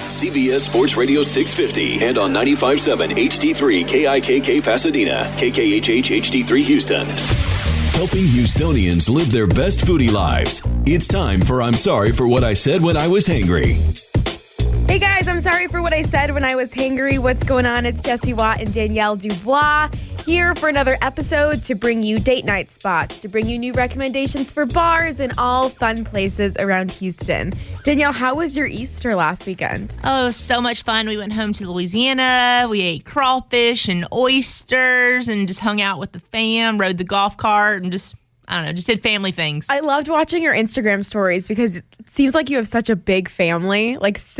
CBS Sports Radio 650 and on 95.7 HD3 KIKK Pasadena, KKHH HD3 Houston. Helping Houstonians live their best foodie lives. It's time for I'm Sorry for What I Said When I Was Hangry. Hey guys, I'm sorry for what I said when I was hangry. What's going on? It's Jesse Watt and Danielle Dubois here for another episode to bring you date night spots, to bring you new recommendations for bars and all fun places around Houston. Danielle, how was your Easter last weekend? Oh, so much fun. We went home to Louisiana. We ate crawfish and oysters and just hung out with the fam, rode the golf cart, and just did family things. I loved watching your Instagram stories because it seems like you have such a big family.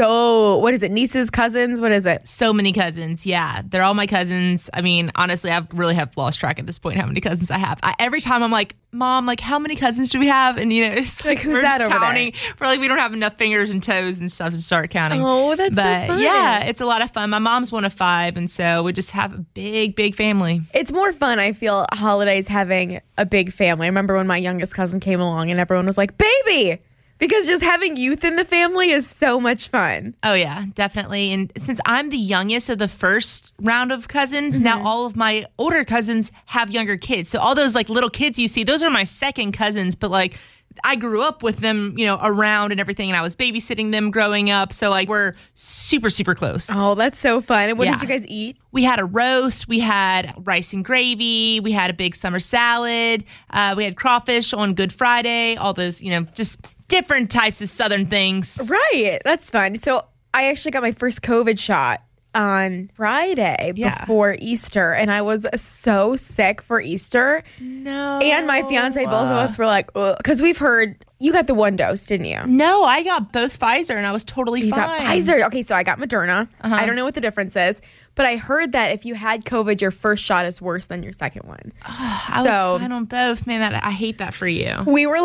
What is it, nieces, cousins? What is it? So many cousins, yeah. They're all my cousins. I mean, honestly, I really have lost track at this point how many cousins I have. Every time I'm like, Mom, how many cousins do we have? And, it's like who's that over counting. there? We don't have enough fingers and toes and stuff to start counting. Oh, that's so fun. Yeah, it's a lot of fun. My mom's one of 5, and so we just have a big, big family. It's more fun, I feel, holidays having a big family. I remember when my youngest cousin came along and everyone was like, baby! Because just having youth in the family is so much fun. Oh, yeah, definitely. And since I'm the youngest of the first round of cousins, now all of my older cousins have younger kids. So all those little kids you see, those are my second cousins. But I grew up with them, around and everything. And I was babysitting them growing up. So we're super, super close. Oh, that's so fun. And what did you guys eat? We had a roast. We had rice and gravy. We had a big summer salad. We had crawfish on Good Friday. All those, just different types of Southern things. Right. That's fun. So I actually got my first COVID shot on Friday before Easter, and I was so sick for Easter. No. And my fiance, both of us were like, because we've heard you got the 1 dose, didn't you? No, I got both Pfizer, and I was totally fine. You got Pfizer. Okay, so I got Moderna. I don't know what the difference is, but I heard that if you had COVID, your first shot is worse than your second one. I was fine on both. Man, I hate that for you. We were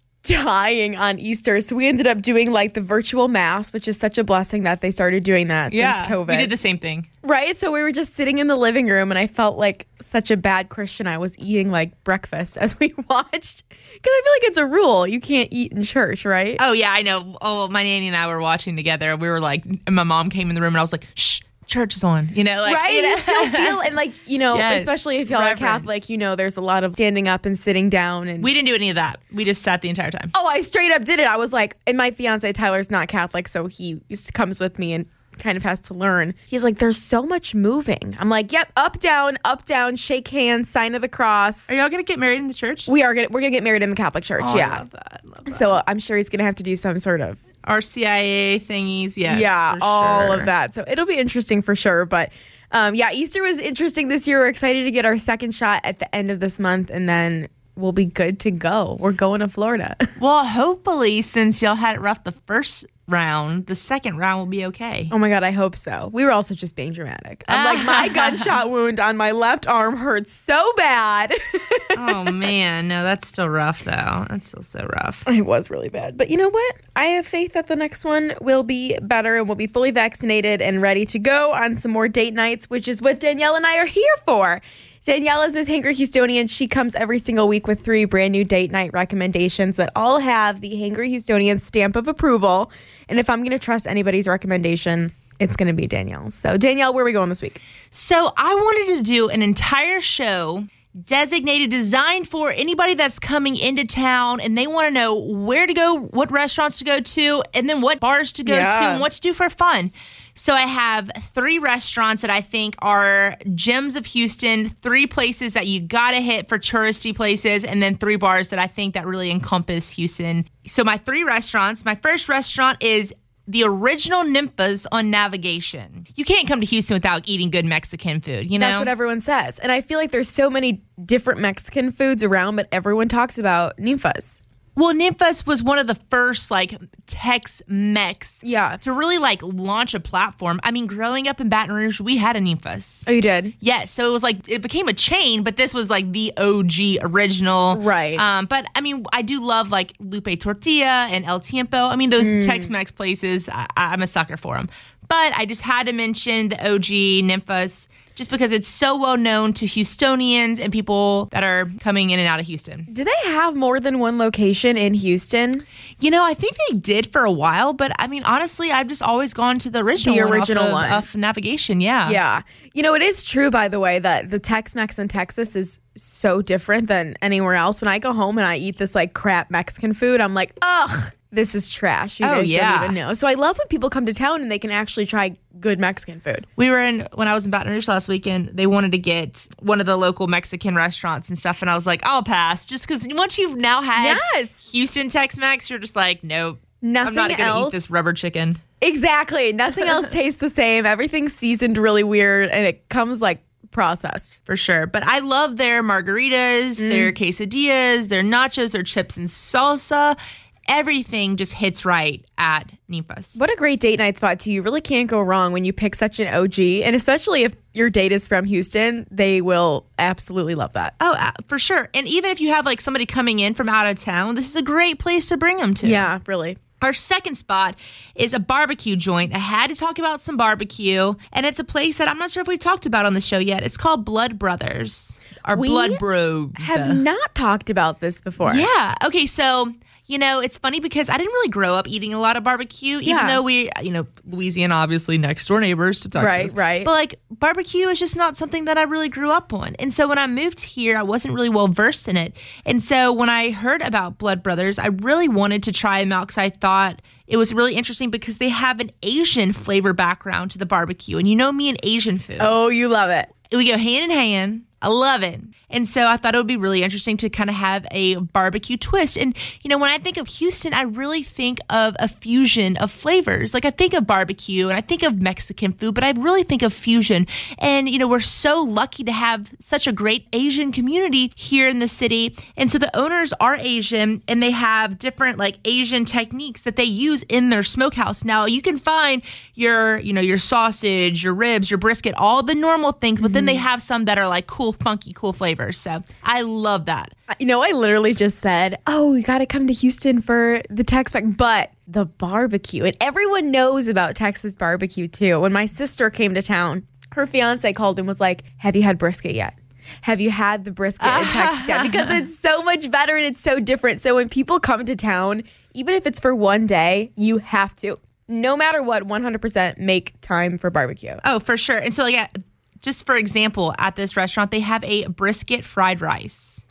dying on Easter. So we ended up doing the virtual mass, which is such a blessing that they started doing that since COVID. We did the same thing. Right? So we were just sitting in the living room and I felt like such a bad Christian. I was eating breakfast as we watched. Because I feel like it's a rule. You can't eat in church, right? Oh, yeah, I know. Oh, my nanny and I were watching together. We were and my mom came in the room and I was like, shh. Church is on, right? You still feel, and yes. especially if y'all are Catholic, there's a lot of standing up and sitting down. And we didn't do any of that. We just sat the entire time. Oh, I straight up did it. I was and my fiance Tyler's not Catholic, so he comes with me and kind of has to learn. He's like, there's so much moving. I'm like, yep, up, down, shake hands, sign of the cross. Are y'all gonna get married in the church? We're gonna get married in the Catholic church. Oh, yeah, I love that. So I'm sure he's gonna have to do some sort of RCIA thingies. Yes, yeah, all of that. So it'll be interesting for sure. But Easter was interesting this year. We're excited to get our second shot at the end of this month, and then we'll be good to go. We're going to Florida. Well, hopefully, since y'all had it rough the first round, the second round will be okay. Oh my God, I hope so. We were also just being dramatic. I'm my gunshot wound on my left arm hurts so bad. Oh man, no, that's still rough though. That's still so rough. It was really bad. But you know what? I have faith that the next one will be better and we'll be fully vaccinated and ready to go on some more date nights, which is what Danielle and I are here for. Danielle is Miss Hangry Houstonian. She comes every single week with 3 brand new date night recommendations that all have the Hangry Houstonian stamp of approval. And if I'm going to trust anybody's recommendation, it's going to be Danielle's. So Danielle, where are we going this week? So I wanted to do an entire show designed for anybody that's coming into town and they want to know where to go, what restaurants to go to, and then what bars to go to and what to do for fun. So I have 3 restaurants that I think are gems of Houston, 3 places that you gotta hit for touristy places, and then 3 bars that I think that really encompass Houston. So my 3 restaurants, my first restaurant is the original Ninfa's on Navigation. You can't come to Houston without eating good Mexican food, That's what everyone says. And I feel like there's so many different Mexican foods around, but everyone talks about Ninfa's. Well, Ninfa's was one of the first Tex-Mex to really launch a platform. I mean, growing up in Baton Rouge, we had a Ninfa's. Oh, you did? Yes. So it was it became a chain, but this was the OG original. Right. But I mean, I do love Lupe Tortilla and El Tiempo. I mean, those Tex-Mex places, I'm a sucker for them. But I just had to mention the OG Ninfa's. just because it's so well known to Houstonians and people that are coming in and out of Houston. Do they have more than one location in Houston? I think they did for a while, but I mean, honestly, I've just always gone to the original one off Navigation. Yeah. Yeah. It is true, by the way, that the Tex-Mex in Texas is so different than anywhere else. When I go home and I eat this like crap Mexican food, I'm like, ugh, this is trash. You guys don't even know. So I love when people come to town and they can actually try good Mexican food. When I was in Baton Rouge last weekend, they wanted to get one of the local Mexican restaurants and stuff. And I was like, I'll pass. Just because once you've now had Houston Tex-Mex, you're just like, nope. I'm not going to eat this rubber chicken. Exactly. Nothing else tastes the same. Everything's seasoned really weird and it comes like processed. For sure. But I love their margaritas, their quesadillas, their nachos, their chips and salsa. Everything just hits right at Ninfa's. What a great date night spot, too. You really can't go wrong when you pick such an OG. And especially if your date is from Houston, they will absolutely love that. Oh, for sure. And even if you have like somebody coming in from out of town, this is a great place to bring them to. Yeah, really. Our second spot is a barbecue joint. I had to talk about some barbecue, and it's a place that I'm not sure if we've talked about on the show yet. It's called Blood Brothers, or Blood Bros. Have not talked about this before. Yeah. Okay, so it's funny because I didn't really grow up eating a lot of barbecue, even though we, Louisiana, obviously next door neighbors to Texas. Right. But like barbecue is just not something that I really grew up on. And so when I moved here, I wasn't really well versed in it. And so when I heard about Blood Brothers, I really wanted to try them out because I thought it was really interesting because they have an Asian flavor background to the barbecue. And me and Asian food. Oh, you love it. We go hand in hand. I love it. And so I thought it would be really interesting to kind of have a barbecue twist. And, when I think of Houston, I really think of a fusion of flavors. Like I think of barbecue and I think of Mexican food, but I really think of fusion. And, we're so lucky to have such a great Asian community here in the city. And so the owners are Asian and they have different like Asian techniques that they use in their smokehouse. Now you can find your sausage, your ribs, your brisket, all the normal things, but then they have some that are like cool, funky, cool flavors. So I love that. I literally just said, you got to come to Houston for the Tex-Mex, but the barbecue. And everyone knows about Texas barbecue too. When my sister came to town, her fiance called and was like, have you had brisket yet? Have you had the brisket in Texas yet? Because it's so much better and it's so different. So when people come to town, even if it's for one day, you have to, no matter what, 100% make time for barbecue. Oh, for sure. And so just for example, at this restaurant, they have a brisket fried rice,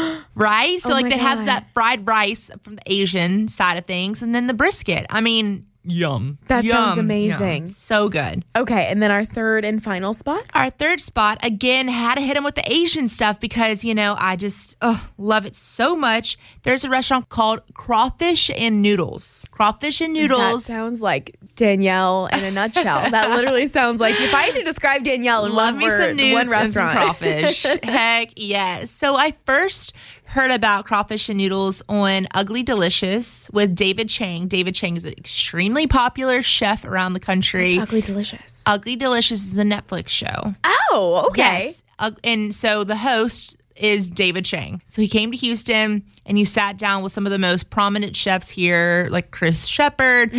right? So they have that fried rice from the Asian side of things and then the brisket. I mean, yum. That sounds amazing. Yum. So good. Okay, and then our third and final spot? Our third spot, again, had to hit them with the Asian stuff because, I just love it so much. There's a restaurant called Crawfish and Noodles. Crawfish and Noodles. That sounds like Danielle in a nutshell. That literally sounds like, if I had to describe Danielle in love one me word, some nudes one restaurant. And some crawfish. Heck yes. So I first heard about Crawfish and Noodles on Ugly Delicious with David Chang. David Chang is an extremely popular chef around the country. What's Ugly Delicious? Ugly Delicious is a Netflix show. Oh, okay. Yes. And so the host is David Chang. So he came to Houston and he sat down with some of the most prominent chefs here, like Chris Shepard,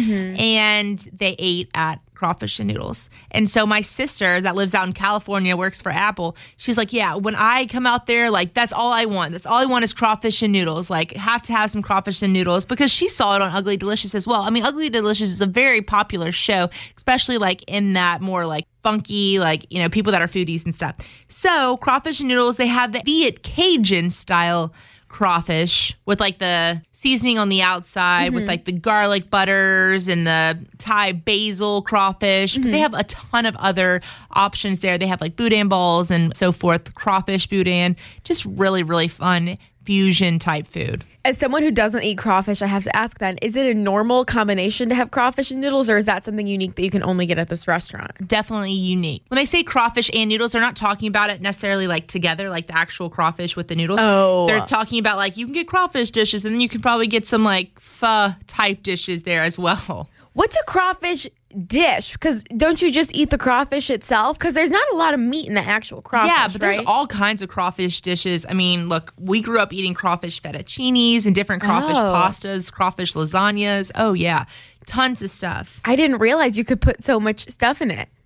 and they ate at Crawfish and Noodles. And so my sister that lives out in California, works for Apple, she's like, yeah, when I come out there, like that's all I want. That's all I want is crawfish and noodles. Like have to have some crawfish and noodles because she saw it on Ugly Delicious as well. I mean, Ugly Delicious is a very popular show, especially like in that more like funky, like, people that are foodies and stuff. So Crawfish and Noodles, they have the Be It Cajun style crawfish with like the seasoning on the outside with like the garlic butters and the Thai basil crawfish. But they have a ton of other options there. They have like boudin balls and so forth, crawfish boudin, just really, really fun fusion type food. As someone who doesn't eat crawfish, I have to ask then, is it a normal combination to have crawfish and noodles, or is that something unique that you can only get at this restaurant? Definitely unique. When they say crawfish and noodles, they're not talking about it necessarily like together, like the actual crawfish with the noodles. Oh. They're talking about like you can get crawfish dishes and then you can probably get some like pho type dishes there as well. What's a crawfish dish? Because don't you just eat the crawfish itself? Because there's not a lot of meat in the actual crawfish, yeah, but there's right? all kinds of crawfish dishes. I mean, look, we grew up eating crawfish fettuccinis and different crawfish pastas, crawfish lasagnas. Oh, yeah. Tons of stuff. I didn't realize you could put so much stuff in it.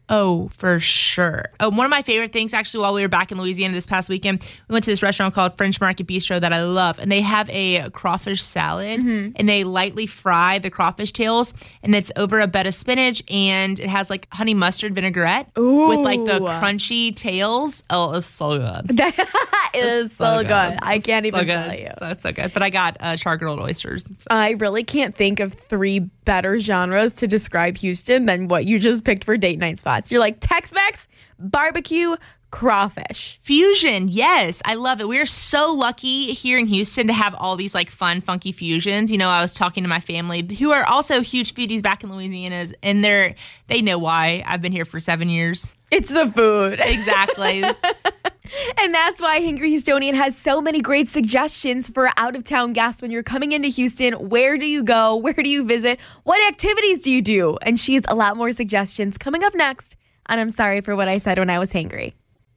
Oh, for sure. One of my favorite things, actually, while we were back in Louisiana this past weekend, we went to this restaurant called French Market Bistro that I love. And they have a crawfish salad, and they lightly fry the crawfish tails. And it's over a bed of spinach, and it has like honey mustard vinaigrette with like the crunchy tails. Oh, it's so good. That is so good. I can't even tell you. So good. But I got char-grilled oysters. I really can't think of 3 better genres to describe Houston than what you just picked for date night spots. You're like Tex-Mex, barbecue, crawfish. Fusion, yes. I love it. We're so lucky here in Houston to have all these like fun, funky fusions. You know, I was talking to my family who are also huge foodies back in Louisiana, and they know why. I've been here for 7 years. It's the food. Exactly. And that's why Hangry Houstonian has so many great suggestions for out-of-town guests when you're coming into Houston. Where do you go? Where do you visit? What activities do you do? And she has a lot more suggestions coming up next. And I'm sorry for what I said when I was hangry.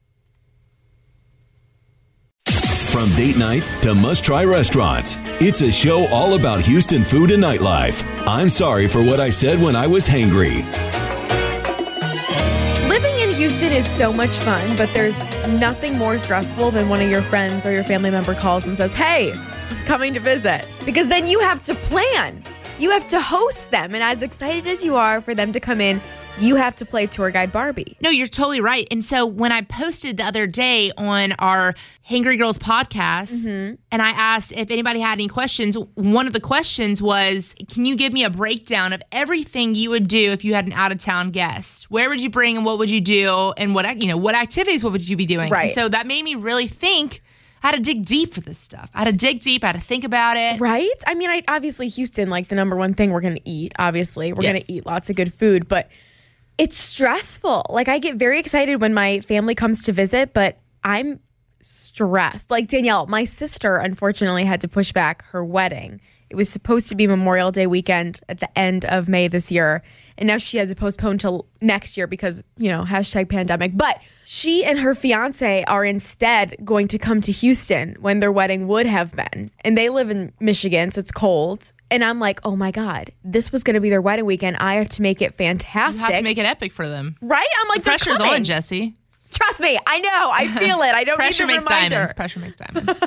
From date night to must-try restaurants, it's a show all about Houston food and nightlife. I'm sorry for what I said when I was hangry. Living in Houston is so much fun, but there's nothing more stressful than one of your friends or your family member calls and says, hey, I'm coming to visit. Because then you have to plan. You have to host them. And as excited as you are for them to come in, you have to play tour guide Barbie. No, you're totally right. And so when I posted the other day on our Hangry Girls podcast, and I asked if anybody had any questions, one of the questions was, can you give me a breakdown of everything you would do if you had an out-of-town guest? Where would you bring and what would you do? And what activities, what would you be doing? Right. And so that made me really think. I had to dig deep for this stuff. I had to dig deep. I had to think about it. Right? I mean, obviously Houston, like the number one thing we're going to eat, obviously. We're going to eat lots of good food, but it's stressful. Like, I get very excited when my family comes to visit, but I'm stressed. Like Danielle, my sister, unfortunately, had to push back her wedding. It was supposed to be Memorial Day weekend at the end of May this year. And now she has it postponed till next year because, #pandemic. But she and her fiance are instead going to come to Houston when their wedding would have been. And they live in Michigan, so it's cold. And I'm like, oh my God, this was going to be their wedding weekend. I have to make it fantastic. You have to make it epic for them. Right? I'm like, the pressure's on, Jesse. Trust me, I know. I feel it. I don't need a reminder. Pressure makes diamonds.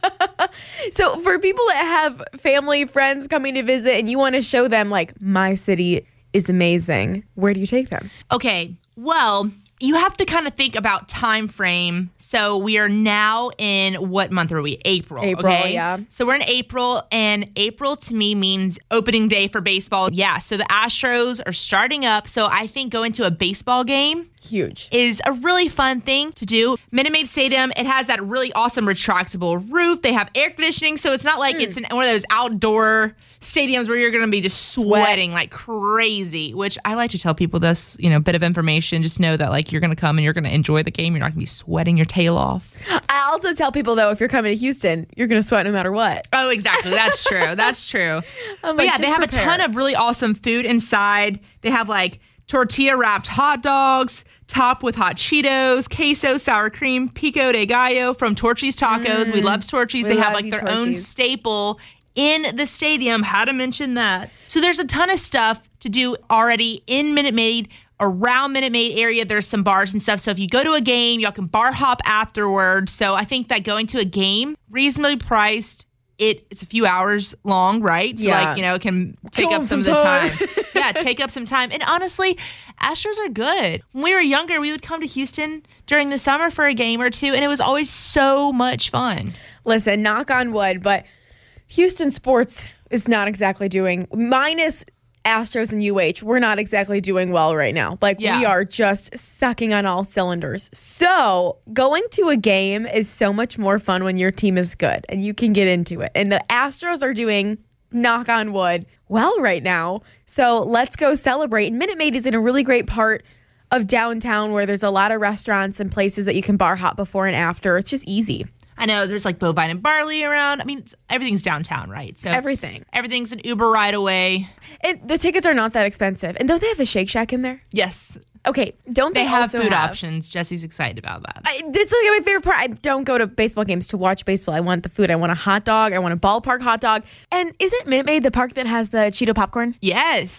So for people that have family, friends coming to visit and you want to show them, like, my city is amazing, where do you take them? Okay, well, you have to kind of think about time frame. So we are now in, what month are we? April. Okay? Yeah. So we're in April, and April to me means opening day for baseball. Yeah, so the Astros are starting up. So I think going to a baseball game huge is a really fun thing to do. Minute Maid Stadium, it has that really awesome retractable roof. They have air conditioning, so it's not like it's one of those outdoor stadiums where you're going to be just sweating like crazy, which I like to tell people this, bit of information. Just know that, like, you're going to come and you're going to enjoy the game. You're not going to be sweating your tail off. I also tell people, though, if you're coming to Houston, you're going to sweat no matter what. Oh, exactly. That's true. That's true. But yeah, they have a ton of really awesome food inside. They have like tortilla-wrapped hot dogs, topped with hot Cheetos, queso, sour cream, pico de gallo from Torchy's Tacos. We love Torchy's. They have like their own staple in the stadium. How to mention that. So there's a ton of stuff to do already in Minute Maid. Around Minute Maid area, there's some bars and stuff. So if you go to a game, y'all can bar hop afterwards. So I think that going to a game, reasonably priced, it's a few hours long, right? So it can take up some of the time. Yeah, take up some time. And honestly, Astros are good. When we were younger, we would come to Houston during the summer for a game or two, and it was always so much fun. Listen, knock on wood, but Houston sports is not exactly doing, minus Astros and UH, we're not exactly doing well right now. We are just sucking on all cylinders. So going to a game is so much more fun when your team is good and you can get into it. And the Astros are doing, knock on wood, well right now. So let's go celebrate. And Minute Maid is in a really great part of downtown where there's a lot of restaurants and places that you can bar hop before and after. It's just easy. I know there's like Bovine and Barley around. I mean, everything's downtown, right? So everything's an Uber ride away. The tickets are not that expensive. And don't they have a Shake Shack in there? Yes. Okay, don't they have also food options? Jesse's excited about that. That's like my favorite part. I don't go to baseball games to watch baseball. I want the food. I want a hot dog. I want a ballpark hot dog. And isn't Minute Maid the park that has the Cheeto popcorn? Yes.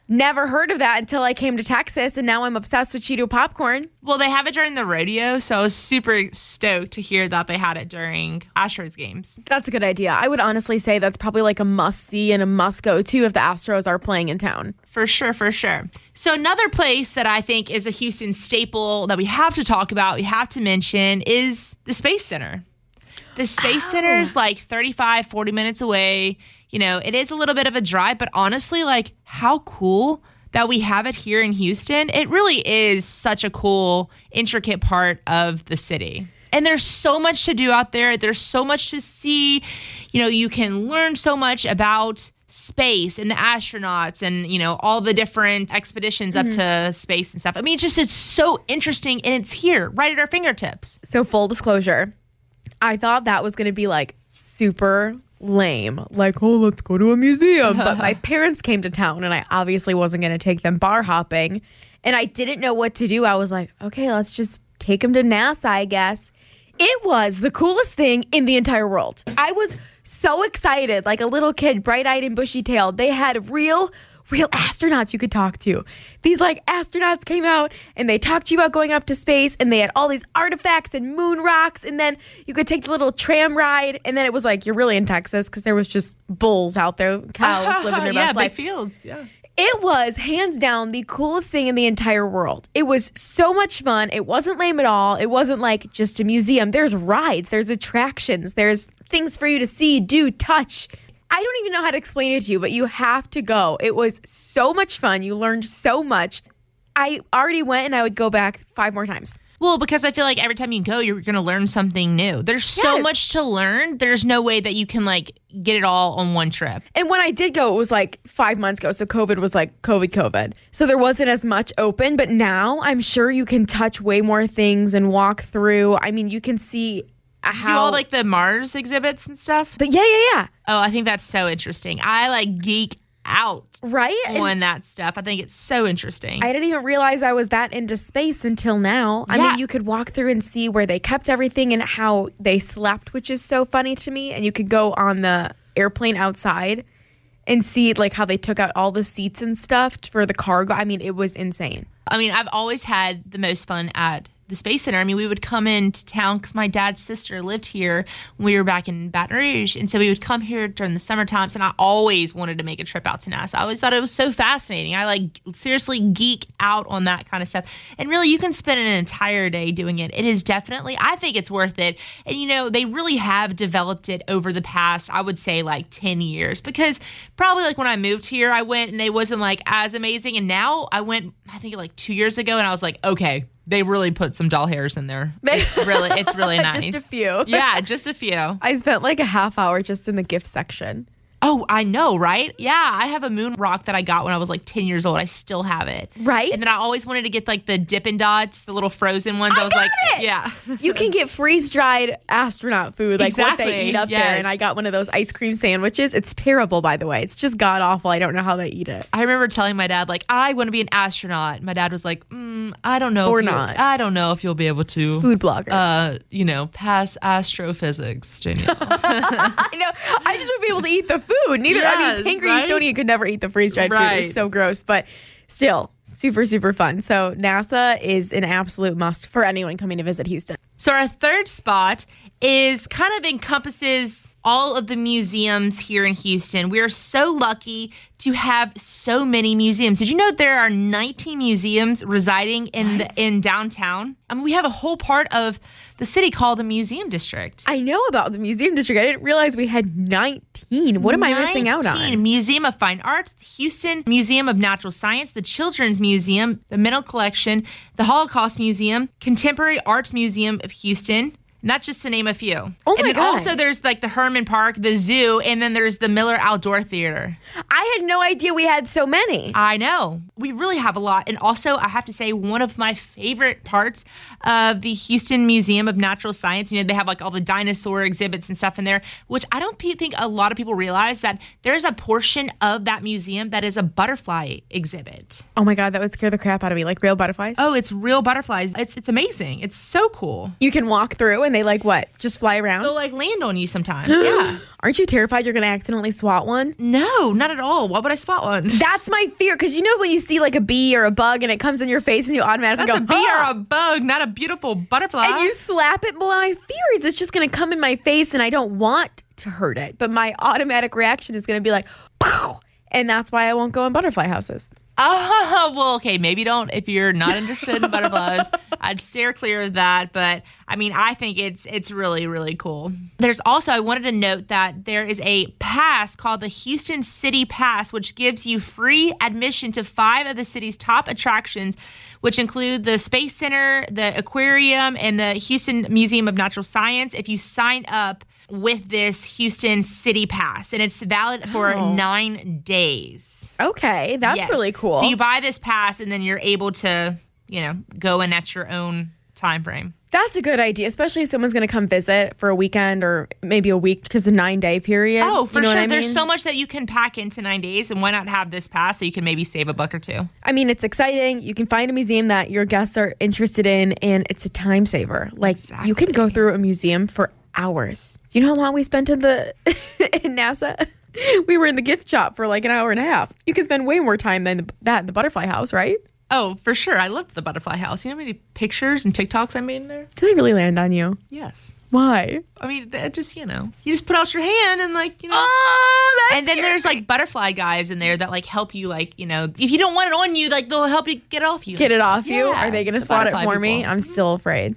Never heard of that until I came to Texas, and now I'm obsessed with Cheeto popcorn. Well, they have it during the rodeo, so I was super stoked to hear that they had it during Astros games. That's a good idea. I would honestly say that's probably like a must-see and a must-go-to if the Astros are playing in town. For sure, for sure. So another place that I think is a Houston staple that we have to talk about, we have to mention, is the Space Center. The Space Center is like 35, 40 minutes away. You know, it is a little bit of a drive, but honestly, like, how cool that we have it here in Houston. It really is such a cool, intricate part of the city. And there's so much to do out there. There's so much to see. You know, you can learn so much about space and the astronauts and, you know, all the different expeditions up to space and stuff. I mean, it's so interesting, and it's here, right at our fingertips. So full disclosure, I thought that was going to be like super lame, like, oh, let's go to a museum. But my parents came to town, and I obviously wasn't going to take them bar hopping, and I didn't know what to do. I was like, okay, let's just take them to NASA, I guess. It was the coolest thing in the entire world. I was so excited, like a little kid, bright-eyed and bushy-tailed. They had real astronauts you could talk to. These like astronauts came out and they talked to you about going up to space, and they had all these artifacts and moon rocks, and then you could take the little tram ride, and then it was like, you're really in Texas because there was just bulls out there, cows living their best life. Big fields, yeah. It was hands down the coolest thing in the entire world. It was so much fun. It wasn't lame at all. It wasn't like just a museum. There's rides, there's attractions, there's things for you to see, do, touch. I don't even know how to explain it to you, but you have to go. It was so much fun. You learned so much. I already went, and I would go back 5 more times. Well, because I feel like every time you go, you're going to learn something new. There's so much to learn. There's no way that you can like get it all on one trip. And when I did go, it was like 5 months ago. So COVID was like COVID. So there wasn't as much open. But now I'm sure you can touch way more things and walk through. I mean, you can see how do all like the Mars exhibits and stuff. But yeah. Oh, I think that's so interesting. I like geek out on that stuff. I think it's so interesting. I didn't even realize I was that into space until now. I mean, you could walk through and see where they kept everything and how they slept, which is so funny to me. And you could go on the airplane outside and see like how they took out all the seats and stuff for the cargo. I mean, it was insane. I mean, I've always had the most fun at the Space Center. I mean, we would come into town because my dad's sister lived here when we were back in Baton Rouge. And so we would come here during the summer times, and I always wanted to make a trip out to NASA. I always thought it was so fascinating. I like seriously geek out on that kind of stuff. And really, you can spend an entire day doing it. It is definitely, I think it's worth it. And, you know, they really have developed it over the past, I would say, like 10 years. Because probably like when I moved here, I went and it wasn't like as amazing. And now I went, I think like 2 years ago, and I was like, okay, they really put some doll hairs in there. It's really nice. Just a few. Yeah, just a few. I spent like a half hour just in the gift section. Oh, I know, right? Yeah, I have a moon rock that I got when I was like 10 years old. I still have it. Right? And then I always wanted to get like the Dippin' Dots, the little frozen ones. I was like, yeah. You can get freeze-dried astronaut food, like what they eat up there. And I got one of those ice cream sandwiches. It's terrible, by the way. It's just god-awful. I don't know how they eat it. I remember telling my dad, like, I want to be an astronaut. My dad was like, I don't know. I don't know if you'll be able to. Food blogger. Pass astrophysics, Danielle. I know. I just would be able to eat the food. Neither. Yes, I mean, Angry Houstonian could never eat the freeze-dried food. It was so gross. But still, super, super fun. So NASA is an absolute must for anyone coming to visit Houston. So our third spot is kind of encompasses all of the museums here in Houston. We are so lucky to have so many museums. Did you know there are 19 museums residing in downtown? I mean, we have a whole part of the city called the Museum District. I know about the Museum District. I didn't realize we had 19. What am I missing out on? Museum of Fine Arts, Houston Museum of Natural Science, the Children's Museum, the Mental Collection, the Holocaust Museum, Contemporary Arts Museum of Houston. And that's just to name a few. Oh my God. And then God. also there's like the Herman Park, the zoo, and then there's the Miller Outdoor Theater. I had no idea we had so many. I know. We really have a lot. And also, I have to say, one of my favorite parts of the Houston Museum of Natural Science, they have like all the dinosaur exhibits and stuff in there, which I don't think a lot of people realize that there's a portion of that museum that is a butterfly exhibit. Oh my God, that would scare the crap out of me. Like real butterflies? Oh, it's real butterflies. It's amazing. It's so cool. You can walk through and they like what? Just fly around? They'll like land on you sometimes. Yeah. Aren't you terrified you're going to accidentally swat one? No, not at all. Why would I spot one? That's my fear. Because you know when you see like a bee or a bug and it comes in your face and you automatically That's go, a bee or a bug, not a beautiful butterfly. and you slap it. Well, my fear is it's just going to come in my face and I don't want to hurt it. But my automatic reaction is going to be like, pow! And that's why I won't go in butterfly houses. Well, okay, maybe don't if you're not interested in butterflies. I'd steer clear of that, but I mean, I think it's really, really cool. There's also, I wanted to note that there is a pass called the Houston City Pass, which gives you free admission to 5 of the city's top attractions, which include the Space Center, the Aquarium, and the Houston Museum of Natural Science. If you sign up with this Houston City Pass, and it's valid for 9 days. Okay, that's really cool. So you buy this pass, and then you're able to, go in at your own time frame. That's a good idea, especially if someone's going to come visit for a weekend or maybe a week because it's a 9-day period. Oh, for sure. I mean? There's so much that you can pack into 9 days, and why not have this pass so you can maybe save $1 or $2? I mean, it's exciting. You can find a museum that your guests are interested in, and it's a time saver. Like, You can go through a museum for hours. Do you know how long we spent in in NASA? We were in the gift shop for like an hour and a half. You can spend way more time than that in the butterfly house, right? Oh, for sure. I loved the butterfly house. You know how many pictures and TikToks I made in there? Do they really land on you? Yes. Why? I mean, just, you just put out your hand and Oh, that's and then there's like butterfly guys in there that like help you, like, if you don't want it on you, like they'll help you get it off you. Get it off you? Are they going to spot it for people. me? I'm still afraid.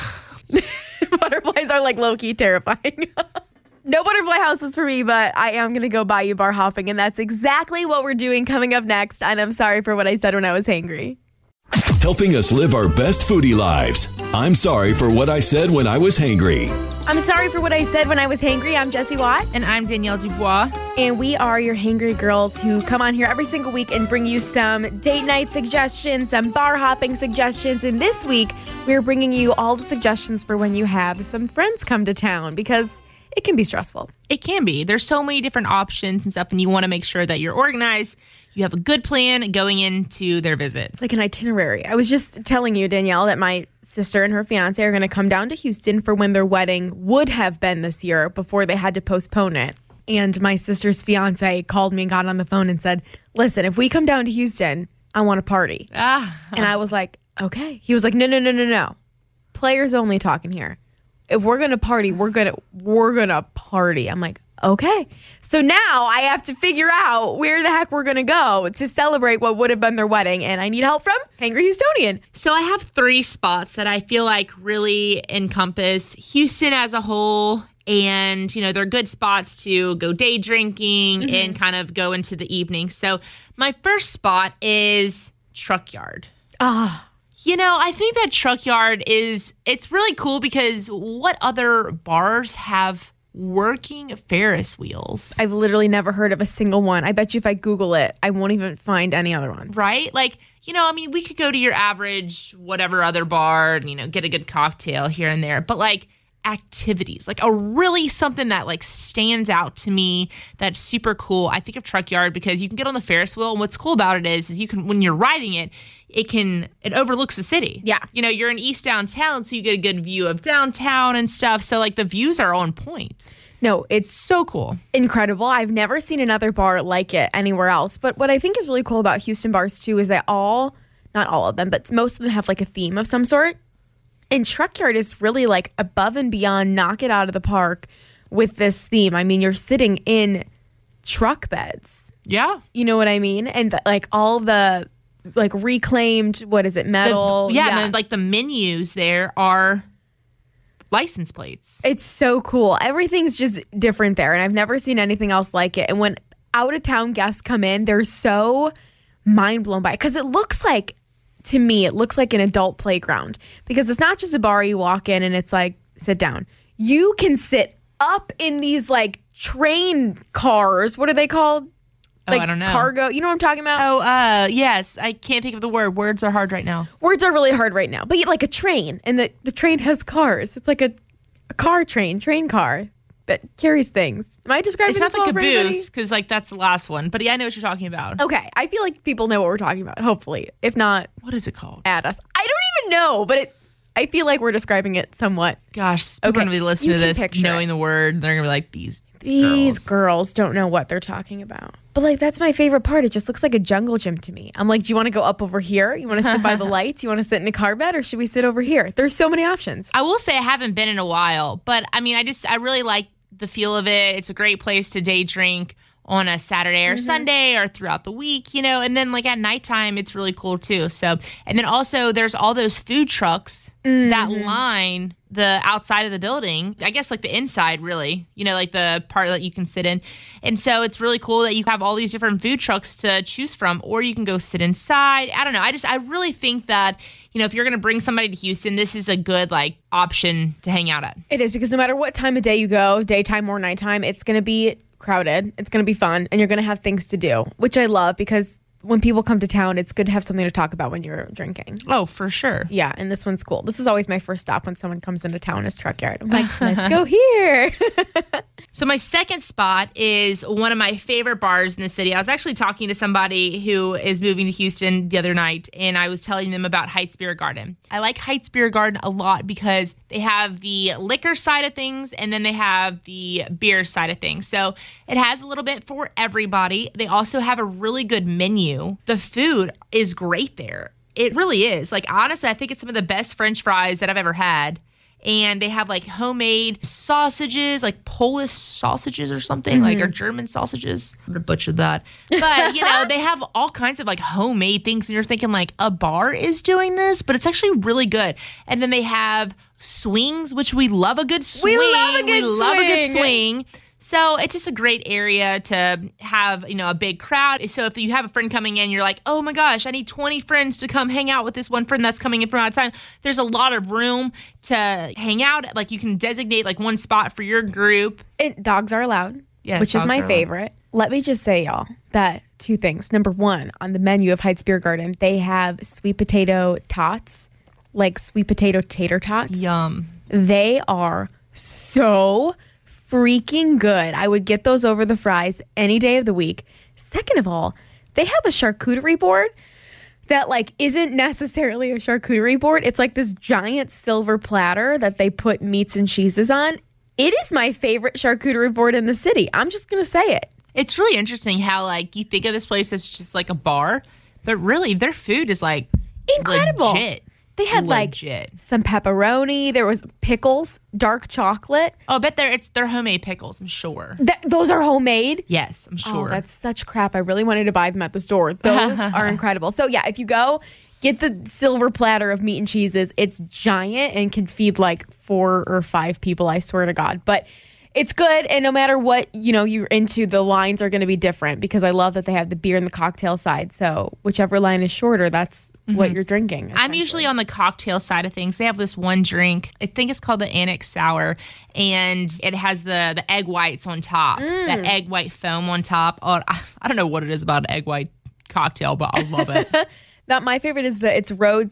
Butterflies are like low-key terrifying. No butterfly houses for me, but I am going to go Bayou bar hopping, and that's exactly what we're doing coming up next. And I'm sorry for what I said when I was hangry. Helping us live our best foodie lives. I'm sorry for what I said when I was hangry. I'm sorry for what I said when I was hangry. I'm Jessie Watt. And I'm Danielle Dubois. And we are your hangry girls who come on here every single week and bring you some date night suggestions, some bar hopping suggestions. And this week, we're bringing you all the suggestions for when you have some friends come to town, because it can be stressful. It can be. There's so many different options and stuff, and you want to make sure that you're organized. You have a good plan going into their visit. It's like an itinerary. I was just telling you, Danielle, that my sister and her fiance are going to come down to Houston for when their wedding would have been this year before they had to postpone it. And my sister's fiance called me and got on the phone and said, listen, if we come down to Houston, I want to party. And I was like, okay. He was like, no. Players only talking here. If we're going to party, we're going to party. I'm like, okay. So now I have to figure out where the heck we're going to go to celebrate what would have been their wedding. And I need help from Hangry Houstonian. So I have 3 spots that I feel like really encompass Houston as a whole. And, they're good spots to go day drinking and kind of go into the evening. So my first spot is Truck Yard. I think that Truck Yard it's really cool because what other bars have working Ferris wheels? I've literally never heard of a single one. I bet you if I Google it, I won't even find any other ones. Right? Like, we could go to your average whatever other bar and, get a good cocktail here and there. But like activities, like a really something that like stands out to me that's super cool. I think of Truck Yard because you can get on the Ferris wheel, and what's cool about it is you can, when you're riding it, it overlooks the city. Yeah. You're in East Downtown, so you get a good view of downtown and stuff. So like the views are on point. No, it's so cool. Incredible. I've never seen another bar like it anywhere else. But what I think is really cool about Houston bars too is that not all of them, but most of them have like a theme of some sort. And Truck Yard is really like above and beyond, knock it out of the park with this theme. I mean, you're sitting in truck beds. Yeah. You know what I mean? And like all the like reclaimed, what is it, metal? And then, like the menus there are license plates. It's so cool. Everything's just different there, and I've never seen anything else like it. And when out-of-town guests come in, they're so mind blown by it because it looks like an adult playground, because it's not just a bar you walk in and it's like sit down. You can sit up in these like train cars. What are they called? Like I don't know. Cargo. You know what I'm talking about? Yes. I can't think of the word. Words are hard right now. Words are really hard right now. But like a train, and the train has cars. It's like a car train car that carries things. Am I describing it? It's this not like well a caboose, because like that's the last one. But yeah, I know what you're talking about. Okay. I feel like people know what we're talking about, hopefully. If not, what is it called? Add us. I don't even know, but I feel like we're describing it somewhat. Gosh, people are going to be listening to this, knowing the word. They're going to be like, these girls don't know what they're talking about. But like, that's my favorite part. It just looks like a jungle gym to me. I'm like, do you want to go up over here? You want to sit by the lights? You want to sit in a car bed? Or should we sit over here? There's so many options. I will say I haven't been in a while, but I mean, I really like the feel of it. It's a great place to day drink on a Saturday or Sunday or throughout the week, and then like at nighttime, it's really cool too. So, and then also there's all those food trucks that line the outside of the building, I guess like the inside really, like the part that you can sit in. And so it's really cool that you have all these different food trucks to choose from, or you can go sit inside. I don't know. I really think that, if you're going to bring somebody to Houston, this is a good like option to hang out at. It is, because no matter what time of day you go, daytime or nighttime, it's going to be crowded. It's going to be fun, and you're going to have things to do, which I love, because when people come to town, it's good to have something to talk about when you're drinking. Oh, for sure. Yeah, and this one's cool. This is always my first stop when someone comes into town is Truck Yard. I'm like, let's go here. So my second spot is one of my favorite bars in the city. I was actually talking to somebody who is moving to Houston the other night, and I was telling them about Heights Beer Garden. I like Heights Beer Garden a lot because they have the liquor side of things, and then they have the beer side of things. So it has a little bit for everybody. They also have a really good menu. The food is great there. It really is. Like, honestly, I think it's some of the best French fries that I've ever had. And they have like homemade sausages, like Polish sausages or something, like, or German sausages. I'm going to butcher that. But, they have all kinds of like homemade things. And you're thinking like a bar is doing this, but it's actually really good. And then they have swings, which we love a good swing. We love a good swing. So it's just a great area to have, a big crowd. So if you have a friend coming in, you're like, oh my gosh, I need 20 friends to come hang out with this one friend that's coming in from out of town. There's a lot of room to hang out. Like, you can designate like one spot for your group. Dogs are allowed, yes, which is my favorite. Let me just say, y'all, that two things. Number one, on the menu of Heights Beer Garden, they have sweet potato tots, like sweet potato tater tots. Yum. They are so freaking good. I would get those over the fries any day of the week. Second of all, they have a charcuterie board that like isn't necessarily a charcuterie board. It's like this giant silver platter that they put meats and cheeses on. It is my favorite charcuterie board in the city. I'm just going to say it. It's really interesting how like you think of this place as just like a bar, but really their food is like incredible. Legit. They had like some pepperoni. There was pickles, dark chocolate. Oh, I bet they're homemade pickles, I'm sure. Those are homemade? Yes, I'm sure. Oh, that's such crap. I really wanted to buy them at the store. Those are incredible. So yeah, if you go, get the silver platter of meat and cheeses. It's giant and can feed like 4 or 5 people, I swear to God. But it's good, and no matter what you're into, the lines are going to be different, because I love that they have the beer and the cocktail side. So whichever line is shorter, that's what you're drinking. I'm usually on the cocktail side of things. They have this one drink, I think it's called the Annex Sour, and it has the egg whites on top, that egg white foam on top. Oh, I don't know what it is about an egg white cocktail, but I love it. My favorite is it's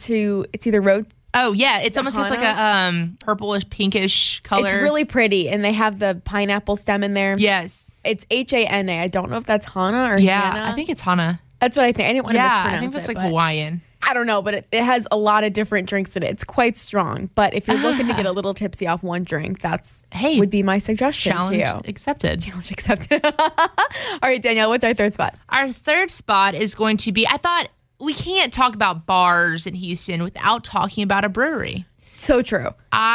either Road. Oh, yeah. It almost has like a purplish, pinkish color. It's really pretty, and they have the pineapple stem in there. Yes. It's Hana. I don't know if that's Hana or Hana. I think it's Hana. That's what I think. I didn't want to mispronounce it. I think that's like Hawaiian. I don't know, but it has a lot of different drinks in it. It's quite strong. But if you're looking to get a little tipsy off one drink, would be my suggestion to you. Accepted. Challenge accepted. All right, Danielle, what's our third spot? Our third spot is going to be, I thought, we can't talk about bars in Houston without talking about a brewery. So true.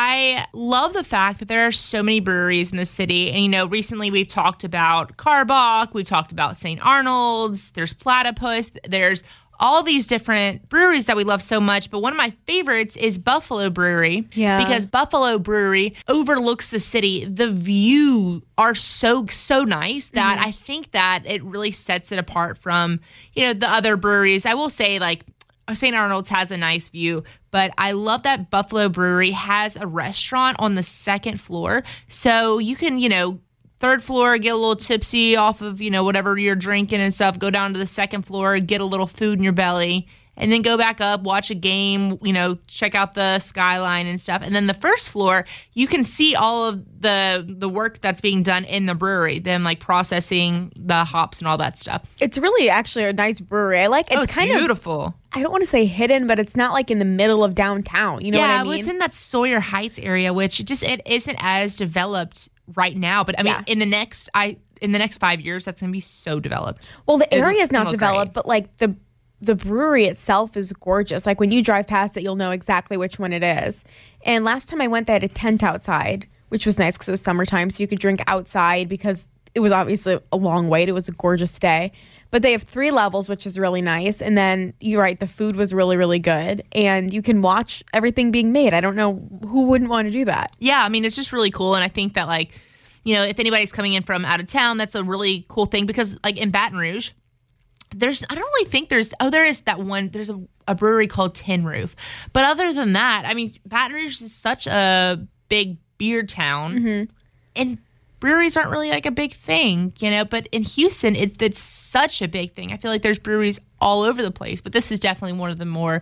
I love the fact that there are so many breweries in the city. And, recently we've talked about Karbach. We've talked about St. Arnold's. There's Platypus. There's all these different breweries that we love so much. But one of my favorites is Buffalo Brewery. Yeah. Because Buffalo Brewery overlooks the city. The view are so nice that I think that it really sets it apart from, the other breweries. I will say, like, St. Arnold's has a nice view, but I love that Buffalo Brewery has a restaurant on the second floor. So you can, third floor, get a little tipsy off of, whatever you're drinking and stuff, go down to the second floor, get a little food in your belly, and then go back up, watch a game, check out the skyline and stuff. And then the first floor, you can see all of the work that's being done in the brewery, them like processing the hops and all that stuff. It's really actually a nice brewery. I like it's kind beautiful. I don't want to say hidden, but it's not like in the middle of downtown. You know what I mean? Yeah, it's in that Sawyer Heights area, which it isn't as developed right now. But I mean, in the next 5 years, that's going to be so developed. Well, the area is not developed, but like the brewery itself is gorgeous. Like when you drive past it, you'll know exactly which one it is. And last time I went, they had a tent outside, which was nice because it was summertime, so you could drink outside because it was obviously a long wait. It was a gorgeous day. But they have 3 levels, which is really nice. And then, you're right, the food was really, really good. And you can watch everything being made. I don't know who wouldn't want to do that. Yeah, I mean, it's just really cool. And I think that, like, if anybody's coming in from out of town, that's a really cool thing. Because, like, in Baton Rouge, there is that one, there's a brewery called Tin Roof. But other than that, I mean, Baton Rouge is such a big beer town. And breweries aren't really like a big thing, but in Houston, it's such a big thing. I feel like there's breweries all over the place, but this is definitely one of the more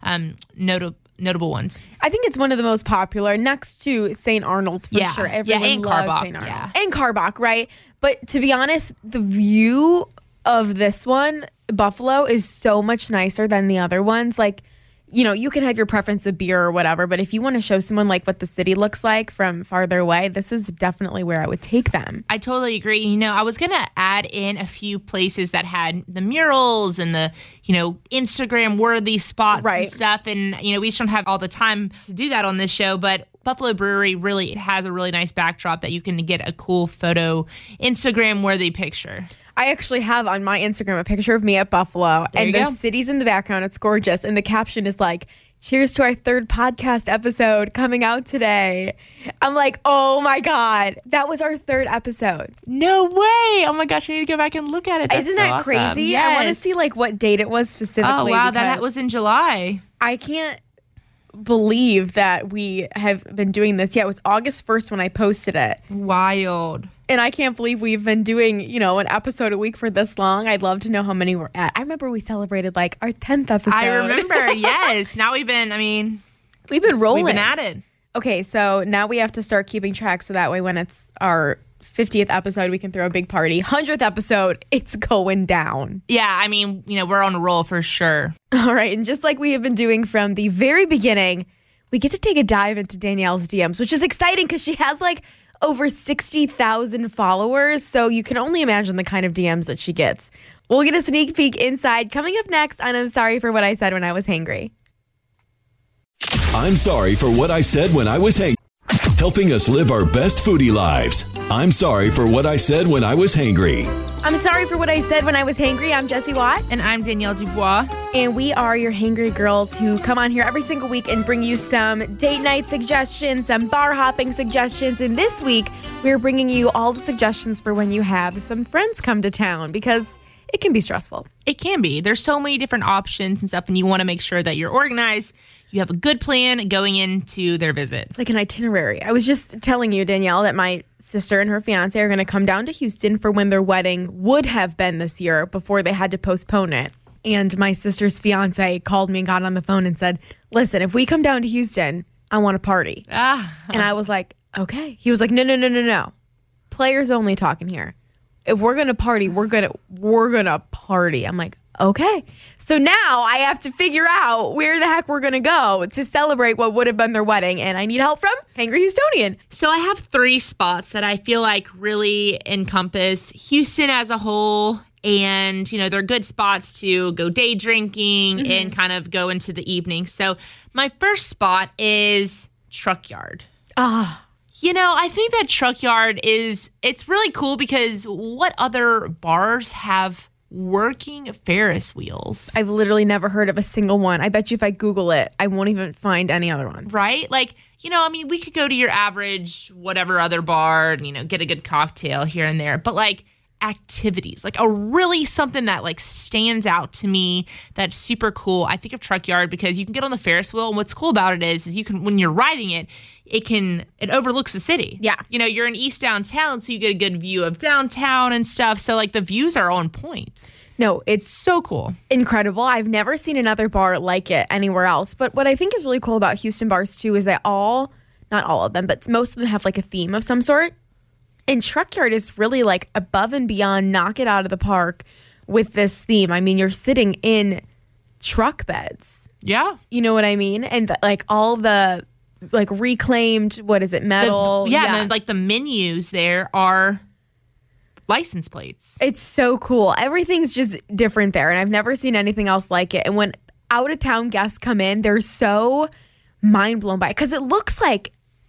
notable ones. I think it's one of the most popular next to St. Arnold's for sure. Everyone and loves Karbach, St. Arnold's. And Karbach, right? But to be honest, the view of this one, Buffalo, is so much nicer than the other ones. Like, you can have your preference of beer or whatever, but if you want to show someone like what the city looks like from farther away, this is definitely where I would take them. I totally agree. I was going to add in a few places that had the murals and the, Instagram worthy spots and stuff. And, we just don't have all the time to do that on this show, but Buffalo Brewery really has a really nice backdrop that you can get a cool photo, Instagram worthy picture. I actually have on my Instagram a picture of me at Buffalo, and the city's in the background. It's gorgeous. And the caption is like, "Cheers to our 3rd podcast episode coming out today." I'm like, oh my God, that was our 3rd episode. No way. Oh my gosh, I need to go back and look at it. Isn't that awesome. Crazy? Yes. I want to see like what date it was specifically. Oh wow, that was in July. I can't believe that we have been doing this. Yeah, it was August 1st when I posted it. Wild. And I can't believe we've been doing, an episode a week for this long. I'd love to know how many we're at. I remember we celebrated like our 10th episode. I remember, yes. Now we've been rolling. We've been at it. Okay, so now we have to start keeping track so that way when it's our 50th episode, we can throw a big party. 100th episode, it's going down. Yeah, I mean, we're on a roll for sure. All right, and just like we have been doing from the very beginning, we get to take a dive into Danielle's DMs, which is exciting because she has like over 60,000 followers, so you can only imagine the kind of DMs that she gets. We'll get a sneak peek inside coming up next on I'm Sorry for What I Said When I Was Hangry. I'm sorry for what I said when I was hangry. Helping us live our best foodie lives. I'm sorry for what I said when I was hangry. I'm sorry for what I said when I was hangry. I'm Jessie Watt. And I'm Danielle Dubois. And we are your hangry girls who come on here every single week and bring you some date night suggestions, some bar hopping suggestions. And this week, we're bringing you all the suggestions for when you have some friends come to town because it can be stressful. It can be. There's so many different options and stuff, and you want to make sure that you're organized. You have a good plan going into their visit. It's like an itinerary. I was just telling you, Danielle, that my sister and her fiance are going to come down to Houston for when their wedding would have been this year before they had to postpone it. And my sister's fiance called me and got on the phone and said, listen, if we come down to Houston, I want a party. And I was like, okay. He was like, no. Players only talking here. If we're going to party, we're going to party. I'm like, okay. So now I have to figure out where the heck we're going to go to celebrate what would have been their wedding. And I need help from Hangry Houstonian. So I have 3 spots that I feel like really encompass Houston as a whole. And, they're good spots to go day drinking and kind of go into the evening. So my first spot is Truck Yard. I think that Truck Yard it's really cool because what other bars have working Ferris wheels? I've literally never heard of a single one. I bet you if I Google it, I won't even find any other ones. Right? Like, we could go to your average whatever other bar and, get a good cocktail here and there. But like activities, like a really something that like stands out to me that's super cool. I think of Truck Yard because you can get on the Ferris wheel, and what's cool about it is you can, when you're riding it, it overlooks the city. Yeah. You're in East Downtown, so you get a good view of downtown and stuff. So like the views are on point. No, it's So cool. incredible. I've never seen another bar like it anywhere else. But what I think is really cool about Houston bars too is that not all of them, but most of them have like a theme of some sort. And Truck Yard is really like above and beyond, knock it out of the park with this theme. I mean, you're sitting in truck beds. Yeah. You know what I mean? And like all the like reclaimed, what is it, metal? And then, like the menus there are license plates. It's so cool. Everything's just different there, and I've never seen anything else like it. And when out-of-town guests come in, they're so mind blown by it because it looks like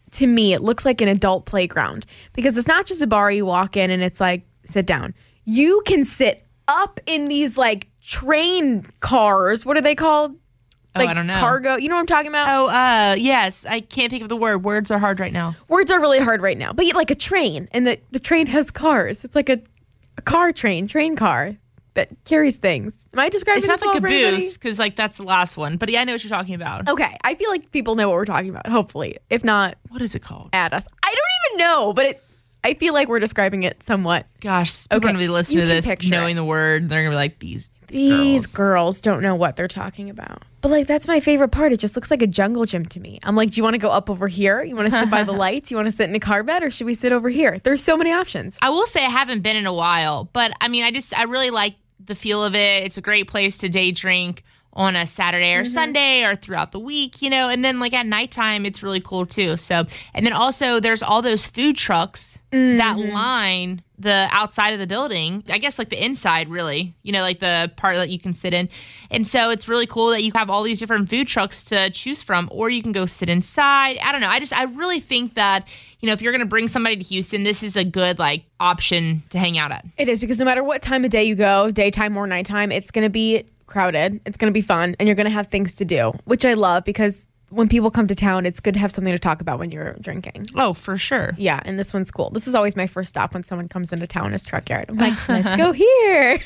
an adult playground because it's not just a bar you walk in and it's like, sit down. You can sit up in these like train cars. What are they called? Like I don't know. Cargo. You know what I'm talking about? Oh, yes. I can't think of the word. Words are hard right now. Words are really hard right now. But like a train, and the train has cars. It's like a car train car that carries things. Am I describing it this sounds like well for everybody? Caboose because like that's the last one. But yeah, I know what you're talking about. Okay. I feel like people know what we're talking about, hopefully. If not, What is it called? add us. I don't even know, but I feel like we're describing it somewhat. Gosh, people are going to be listening to this knowing the word. They're going to be like, these girls don't know what they're talking about. But like, that's my favorite part. It just looks like a jungle gym to me. I'm like, do you want to go up over here? You want to sit by the lights? You want to sit in a car bed? Or should we sit over here? There's so many options. I will say I haven't been in a while, but I mean, I really like the feel of it. It's a great place to day drink on a Saturday or Sunday or throughout the week, you know, and then like at nighttime, it's really cool too. So, and then also there's all those food trucks that line the outside of the building, I guess like the inside really, you know, like the part that you can sit in. And so it's really cool that you have all these different food trucks to choose from, or you can go sit inside. I don't know. I really think that, you know, if you're going to bring somebody to Houston, this is a good like option to hang out at. It is, because no matter what time of day you go, daytime or nighttime, it's going to be crowded. It's going to be fun, and you're going to have things to do, which I love, because when people come to town, it's good to have something to talk about when you're drinking. Oh, for sure. Yeah, and this one's cool. This is always my first stop when someone comes into town is Truck Yard. I'm like, let's go here.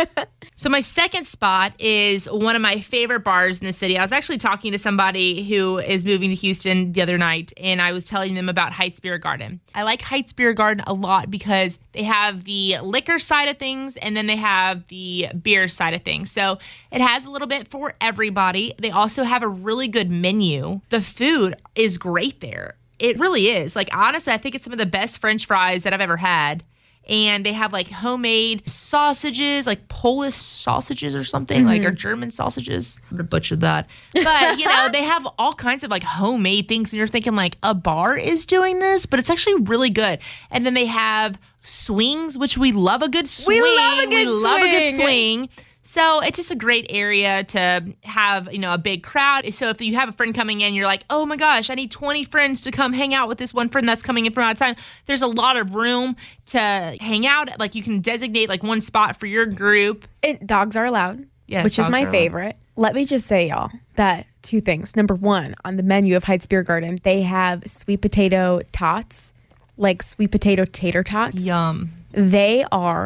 So my second spot is one of my favorite bars in the city. I was actually talking to somebody who is moving to Houston the other night, and I was telling them about Heights Beer Garden. I like Heights Beer Garden a lot because they have the liquor side of things, and then they have the beer side of things. So it has a little bit for everybody. They also have a really good menu. The food is great there. It really is. Like, honestly, I think it's some of the best French fries that I've ever had. And they have like homemade sausages, like Polish sausages or something, like, or German sausages. I'm gonna butcher that. But, you know, they have all kinds of like homemade things. And you're thinking like a bar is doing this, but it's actually really good. And then they have swings, which we love a good swing. We love a good swing. So it's just a great area to have, you know, a big crowd. So if you have a friend coming in, you're like, oh my gosh, I need 20 friends to come hang out with this one friend that's coming in from out of town. There's a lot of room to hang out. Like, you can designate like one spot for your group. Dogs are allowed, Yes, which is my favorite. Let me just say, y'all, that two things. Number one, on the menu of Heights Beer Garden, they have sweet potato tots, like sweet potato tater tots. Yum. They are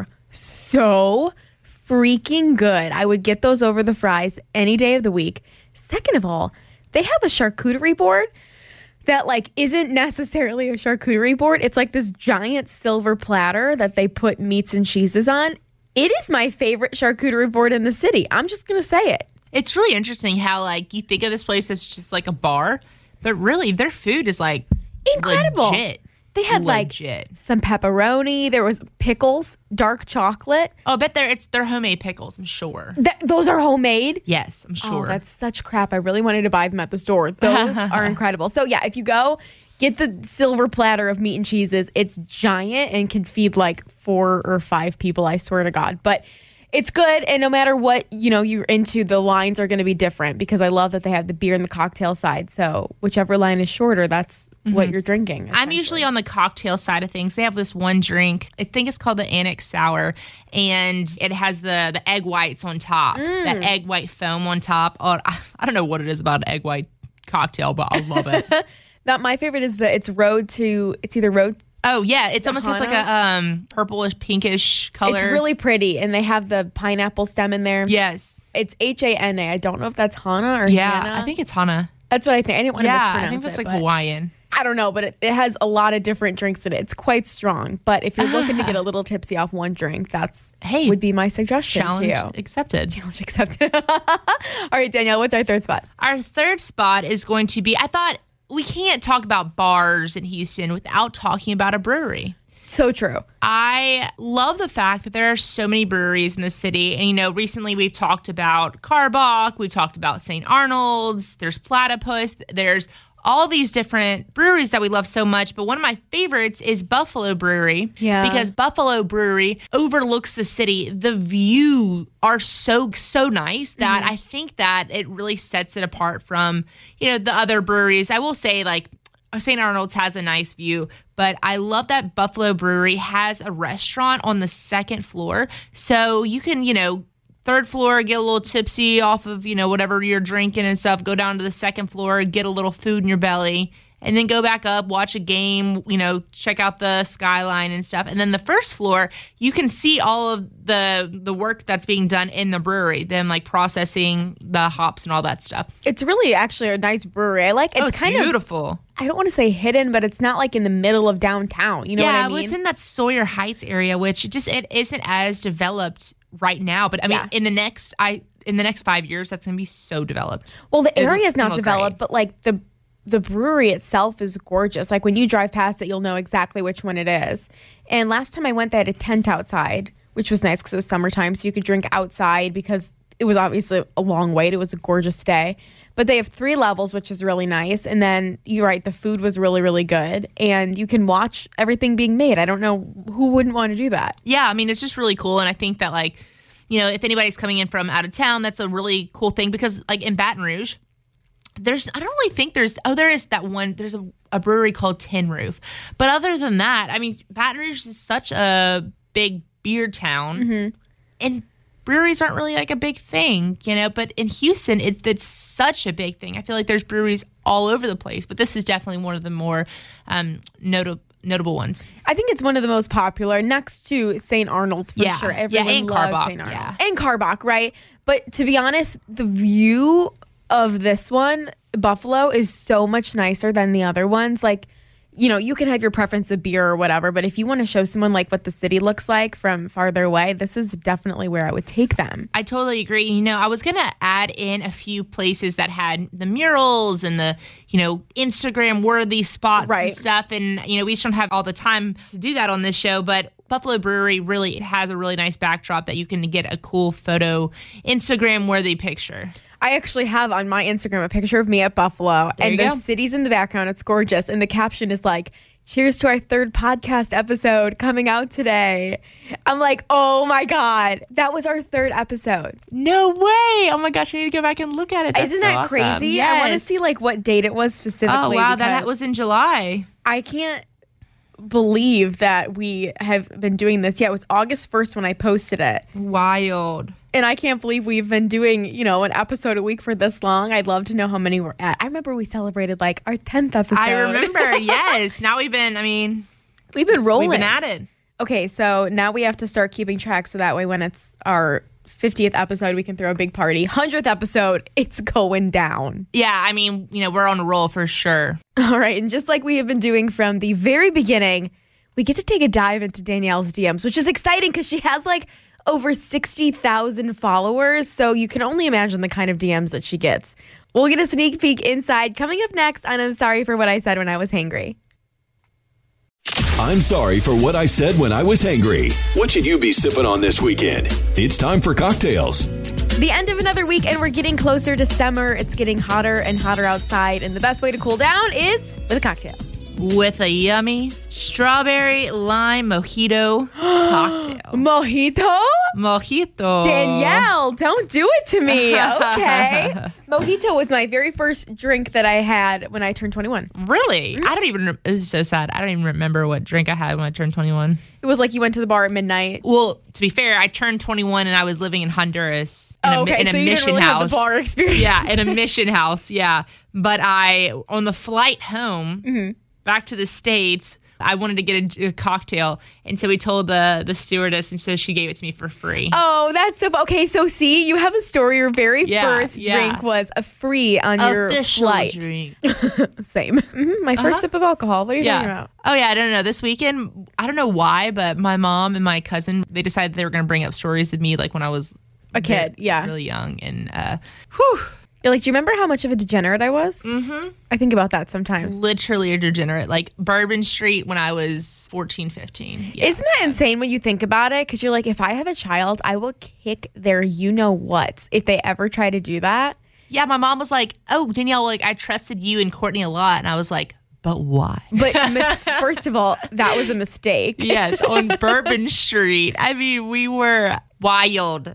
so freaking good. I would get those over the fries any day of the week. Second of all, they have a charcuterie board that like isn't necessarily a charcuterie board. It's like this giant silver platter that they put meats and cheeses on. It is my favorite charcuterie board in the city. I'm just going to say it. It's really interesting how like you think of this place as just like a bar, but really their food is like incredible. Legit. They had like some pepperoni. There was pickles, dark chocolate. Oh, I bet they're homemade pickles, I'm sure. Those are homemade? Yes, I'm sure. Oh, that's such crap. I really wanted to buy them at the store. Those are incredible. So yeah, if you go, get the silver platter of meat and cheeses. It's giant and can feed like 4 or 5 people, I swear to God. But it's good, and no matter what, you know, you're into, the lines are going to be different, because I love that they have the beer and the cocktail side. So whichever line is shorter, that's what you're drinking. I'm usually on the cocktail side of things. They have this one drink, I think it's called the Annex Sour, and it has the egg whites on top, that egg white foam on top. Oh, I don't know what it is about an egg white cocktail, but I love it. My favorite is it's either Road. Oh, yeah. It almost looks like a purplish, pinkish color. It's really pretty, and they have the pineapple stem in there. Yes. It's Hana. I don't know if that's Hana or yeah, Hannah. I think it's Hana. That's what I think. I didn't want to mispronounce it. I think that's like Hawaiian. I don't know, but it has a lot of different drinks in it. It's quite strong. But if you're looking to get a little tipsy off one drink, would be my suggestion to you. Accepted. Challenge accepted. All right, Danielle, what's our third spot? Our third spot is going to be, I thought we can't talk about bars in Houston without talking about a brewery. So true. I love the fact that there are so many breweries in the city. And, recently we've talked about Karbach. We've talked about St. Arnold's. There's Platypus. There's all these different breweries that we love so much. But one of my favorites is Buffalo Brewery. Yeah. Because Buffalo Brewery overlooks the city. The view are so nice that I think that it really sets it apart from, the other breweries. I will say, like, St. Arnold's has a nice view, but I love that Buffalo Brewery has a restaurant on the second floor. So you can, third floor, get a little tipsy off of, whatever you're drinking and stuff, go down to the second floor, get a little food in your belly, and then go back up, watch a game, check out the skyline and stuff. And then the first floor, you can see all of the work that's being done in the brewery, them like processing the hops and all that stuff. It's really actually a nice brewery. I like it's kind beautiful. Of, I don't want to say hidden, but it's not like in the middle of downtown. You know what I mean? Yeah, it's in that Sawyer Heights area, which it isn't as developed right now. But I mean, in the next 5 years, that's going to be so developed. Well, the area is not developed, but like the brewery itself is gorgeous. Like when you drive past it, you'll know exactly which one it is. And last time I went, they had a tent outside, which was nice because it was summertime, so you could drink outside because it was obviously a long wait. It was a gorgeous day. But they have 3 levels, which is really nice. And then you're right, the food was really, really good. And you can watch everything being made. I don't know who wouldn't want to do that. Yeah, I mean, it's just really cool. And I think that, like, if anybody's coming in from out of town, that's a really cool thing because, like, in Baton Rouge, there is that one, there's a brewery called Tin Roof. But other than that, I mean, Baton Rouge is such a big beer town. And breweries aren't really like a big thing, but in Houston, it's such a big thing. I feel like there's breweries all over the place, but this is definitely one of the more notable ones. I think it's one of the most popular next to St. Arnold's for sure. Everyone and loves Karbach, St. Arnold's. And Karbach, right? But to be honest, the view of this one, Buffalo, is so much nicer than the other ones. Like, you can have your preference of beer or whatever, but if you want to show someone like what the city looks like from farther away, this is definitely where I would take them. I totally agree. I was going to add in a few places that had the murals and the, Instagram worthy spots and stuff. And, we just don't have all the time to do that on this show, but Buffalo Brewery really has a really nice backdrop that you can get a cool photo, Instagram worthy picture. I actually have on my Instagram a picture of me at Buffalo, and the city's in the background. It's gorgeous. And the caption is like, "Cheers to our 3rd podcast episode coming out today." I'm like, oh my God, that was our 3rd episode. No way. Oh my gosh, I need to go back and look at it. That's Isn't that awesome. crazy? Yes. I want to see like what date it was specifically. Oh wow, that was in July. I can't believe that we have been doing this. Yeah, it was August 1st when I posted it. Wild. And I can't believe we've been doing, an episode a week for this long. I'd love to know how many we're at. I remember we celebrated like our 10th episode. I remember, yes. Now we've been rolling. We've been at it. Okay, so now we have to start keeping track so that way when it's our 50th episode, we can throw a big party. 100th episode, it's going down. Yeah, I mean, we're on a roll for sure. All right, and just like we have been doing from the very beginning, we get to take a dive into Danielle's DMs, which is exciting because she has like over 60,000 followers, so you can only imagine the kind of DMs that she gets. We'll get a sneak peek inside coming up next on I'm Sorry for What I Said When I Was Hangry. I'm sorry for what I said when I was hangry. What should you be sipping on this weekend? It's time for cocktails. The end of another week, and we're getting closer to summer. It's getting hotter and hotter outside, and the best way to cool down is with a cocktail. With a yummy strawberry lime mojito cocktail. Mojito. Danielle, don't do it to me. Okay. Mojito was my very first drink that I had when I turned 21. Really? This is so sad. I don't even remember what drink I had when I turned 21. It was like you went to the bar at midnight. Well, to be fair, I turned 21 and I was living in Honduras in a so mission you didn't really house. Have the bar experience. Yeah, in a mission house. Yeah. But on the flight home back to the States, I wanted to get a cocktail. And so we told the stewardess, and so she gave it to me for free. Oh, that's so okay. So see, you have a story. Your very first drink was a free on your flight. Drink. Same. My first sip of alcohol. What are you talking about? Oh, yeah. I don't know. This weekend, I don't know why, but my mom and my cousin, they decided they were going to bring up stories of me like when I was a kid. Really young. And you're like, do you remember how much of a degenerate I was? Mm-hmm. I think about that sometimes. Literally a degenerate. Like Bourbon Street when I was 14, 15. Yeah, isn't that insane when you think about it? Because you're like, if I have a child, I will kick their you-know-what if they ever try to do that. Yeah, my mom was like, oh, Danielle, like I trusted you and Courtney a lot. And I was like, but why? But first of all, that was a mistake. Yes, on Bourbon Street. I mean, we were wild.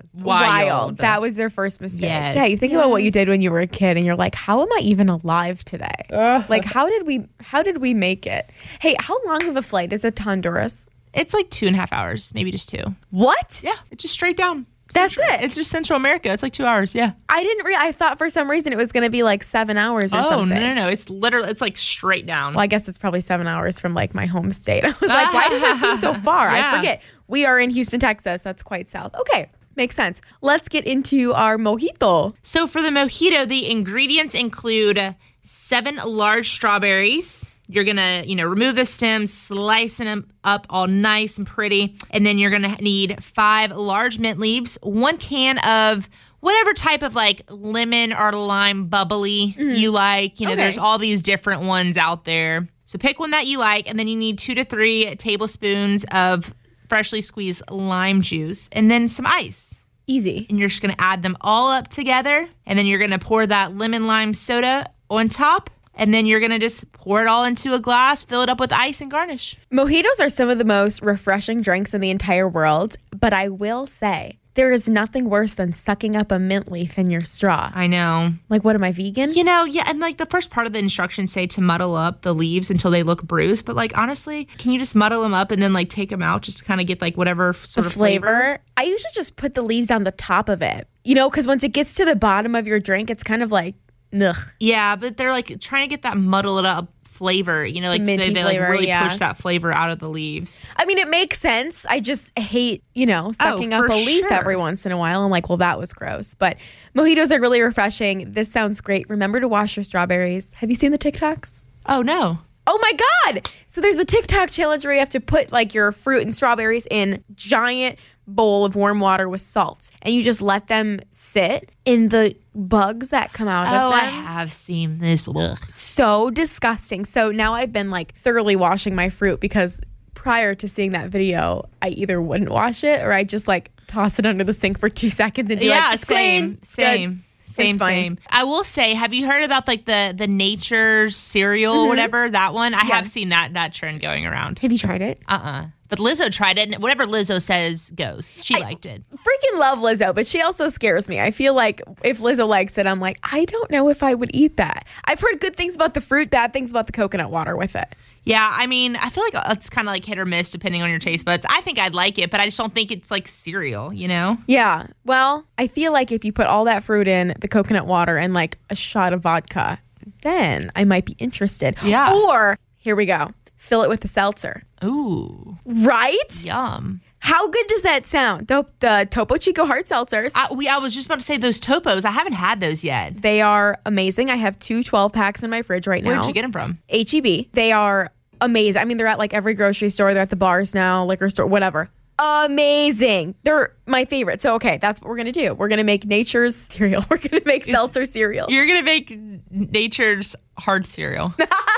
That was their first mistake. Yes. Yeah, you think about what you did when you were a kid and you're like, how am I even alive today? Like, how did we make it? Hey, how long of a flight is it to Honduras? It's like 2.5 hours, maybe just 2. What? Yeah, it's just straight down. That's it. It's just Central America. It's like 2 hours. Yeah. I thought for some reason it was going to be like 7 hours or something. Oh, no. It's literally, it's like straight down. Well, I guess it's probably 7 hours from like my home state. I was like, why does that seem so far? Yeah. I forget. We are in Houston, Texas. That's quite south. Okay. Makes sense. Let's get into our mojito. So for the mojito, the ingredients include 7 large strawberries. You're going to, remove the stems, slicing them up all nice and pretty. And then you're going to need 5 large mint leaves, 1 can of whatever type of like lemon or lime bubbly you like. There's all these different ones out there. So pick one that you like. And then you need 2 to 3 tablespoons of freshly squeezed lime juice and then some ice. Easy. And you're just going to add them all up together. And then you're going to pour that lemon lime soda on top. And then you're going to just pour it all into a glass, fill it up with ice, and garnish. Mojitos are some of the most refreshing drinks in the entire world. But I will say, there is nothing worse than sucking up a mint leaf in your straw. I know. Like, what am I, vegan? Yeah. And like the first part of the instructions say to muddle up the leaves until they look bruised. But like, honestly, can you just muddle them up and then like take them out just to kind of get like whatever sort of flavor? I usually just put the leaves on the top of it. Because once it gets to the bottom of your drink, it's kind of like, ugh. Yeah, but they're like trying to get that muddled up flavor, like so they like really push that flavor out of the leaves. I mean, it makes sense. I just hate, sucking up a leaf every once in a while. I'm like, well, that was gross. But mojitos are really refreshing. This sounds great. Remember to wash your strawberries. Have you seen the TikToks? Oh, no. Oh my God. So there's a TikTok challenge where you have to put like your fruit and strawberries in giant bowl of warm water with salt, and you just let them sit in the bugs that come out of them. Oh, I have seen this. Ugh. So disgusting. So now I've been like thoroughly washing my fruit because prior to seeing that video, I either wouldn't wash it or I just like toss it under the sink for 2 seconds and be like, it's same. Good. Same. I will say, have you heard about like the Nature cereal, whatever, that one? I have seen that trend going around. Have you tried it? But Lizzo tried it, and whatever Lizzo says goes. She liked it. Freaking love Lizzo, but she also scares me. I feel like if Lizzo likes it, I'm like, I don't know if I would eat that. I've heard good things about the fruit, bad things about the coconut water with it. Yeah, I mean, I feel like it's kind of like hit or miss depending on your taste buds. I think I'd like it, but I just don't think it's like cereal, Yeah. Well, I feel like if you put all that fruit in, the coconut water, and like a shot of vodka, then I might be interested. Yeah. Or, here we go, fill it with a seltzer. Ooh. Right? Yum. How good does that sound? The Topo Chico hard seltzers. I was just about to say those Topos. I haven't had those yet. They are amazing. I have 2 12-packs in my fridge right now. Where did you get them from? H-E-B. They are amazing. I mean, they're at like every grocery store. They're at the bars now, liquor store, whatever. Amazing. They're my favorite. So, okay, that's what we're going to do. We're going to make Nature's cereal. We're going to make seltzer cereal. You're going to make Nature's hard cereal.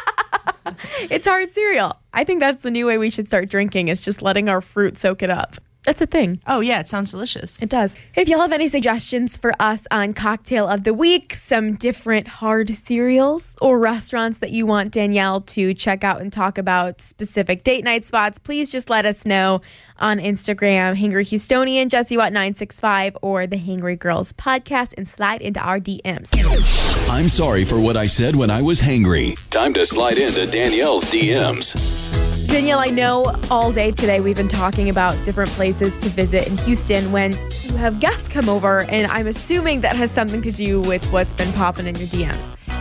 It's hard cereal. I think that's the new way we should start drinking, is just letting our fruit soak it up. That's a thing. Oh, yeah. It sounds delicious. It does. If y'all have any suggestions for us on Cocktail of the Week, some different hard cereals, or restaurants that you want Danielle to check out and talk about, specific date night spots, please just let us know on Instagram, Hangry Houstonian, Jesse Watt 965, or the Hangry Girls Podcast, and slide into our DMs. I'm sorry for what I said when I was hangry. Time to slide into Danielle's DMs. Danielle, I know all day today we've been talking about different places to visit in Houston when you have guests come over, and I'm assuming that has something to do with what's been popping in your DMs.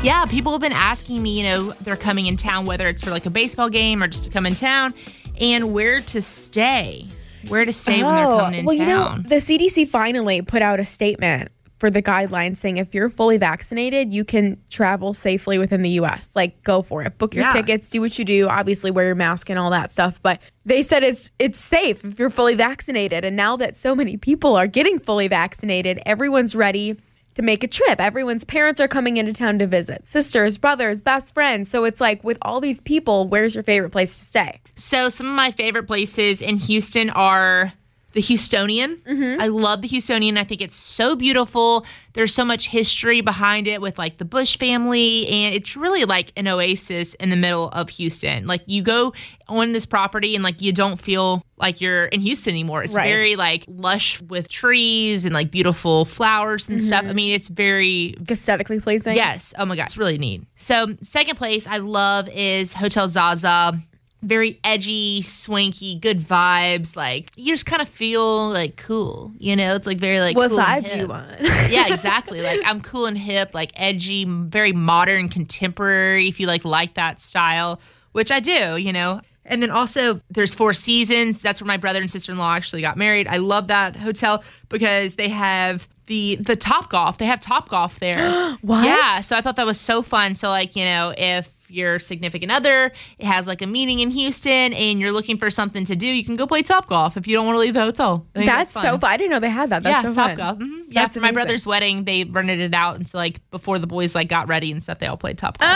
Yeah, people have been asking me, they're coming in town, whether it's for like a baseball game or just to come in town, and where to stay. Where to stay when they're coming in town. The CDC finally put out a statement for the guidelines saying if you're fully vaccinated, you can travel safely within the U.S. Like, go for it. Book your tickets, do what you do. Obviously, wear your mask and all that stuff. But they said it's safe if you're fully vaccinated. And now that so many people are getting fully vaccinated, everyone's ready to make a trip. Everyone's parents are coming into town to visit. Sisters, brothers, best friends. So it's like, with all these people, where's your favorite place to stay? So some of my favorite places in Houston are the Houstonian. Mm-hmm. I love the Houstonian. I think it's so beautiful. There's so much history behind it with like the Bush family, and it's really like an oasis in the middle of Houston. Like, you go on this property and like you don't feel like you're in Houston anymore. It's very like lush with trees and like beautiful flowers and stuff. I mean, it's very aesthetically pleasing. Yes. Oh my God, it's really neat. So second place I love is Hotel Zaza. Very edgy, swanky, good vibes. Like, you just kind of feel like cool, It's like very like what cool vibe do you want? Yeah, exactly. Like, I'm cool and hip, like edgy, very modern, contemporary. If you like that style, which I do, And then also there's Four Seasons. That's where my brother and sister-in-law actually got married. I love that hotel because they have the Topgolf. They have Topgolf there. What? Yeah. So I thought that was so fun. So like, if your significant other has like a meeting in Houston and you're looking for something to do, you can go play Topgolf if you don't want to leave the hotel. That's so fun. I didn't know they had that. That's so fun. Topgolf. Mm-hmm. Yeah, for my brother's wedding, they rented it out, and so like before the boys like got ready and stuff, they all played Topgolf.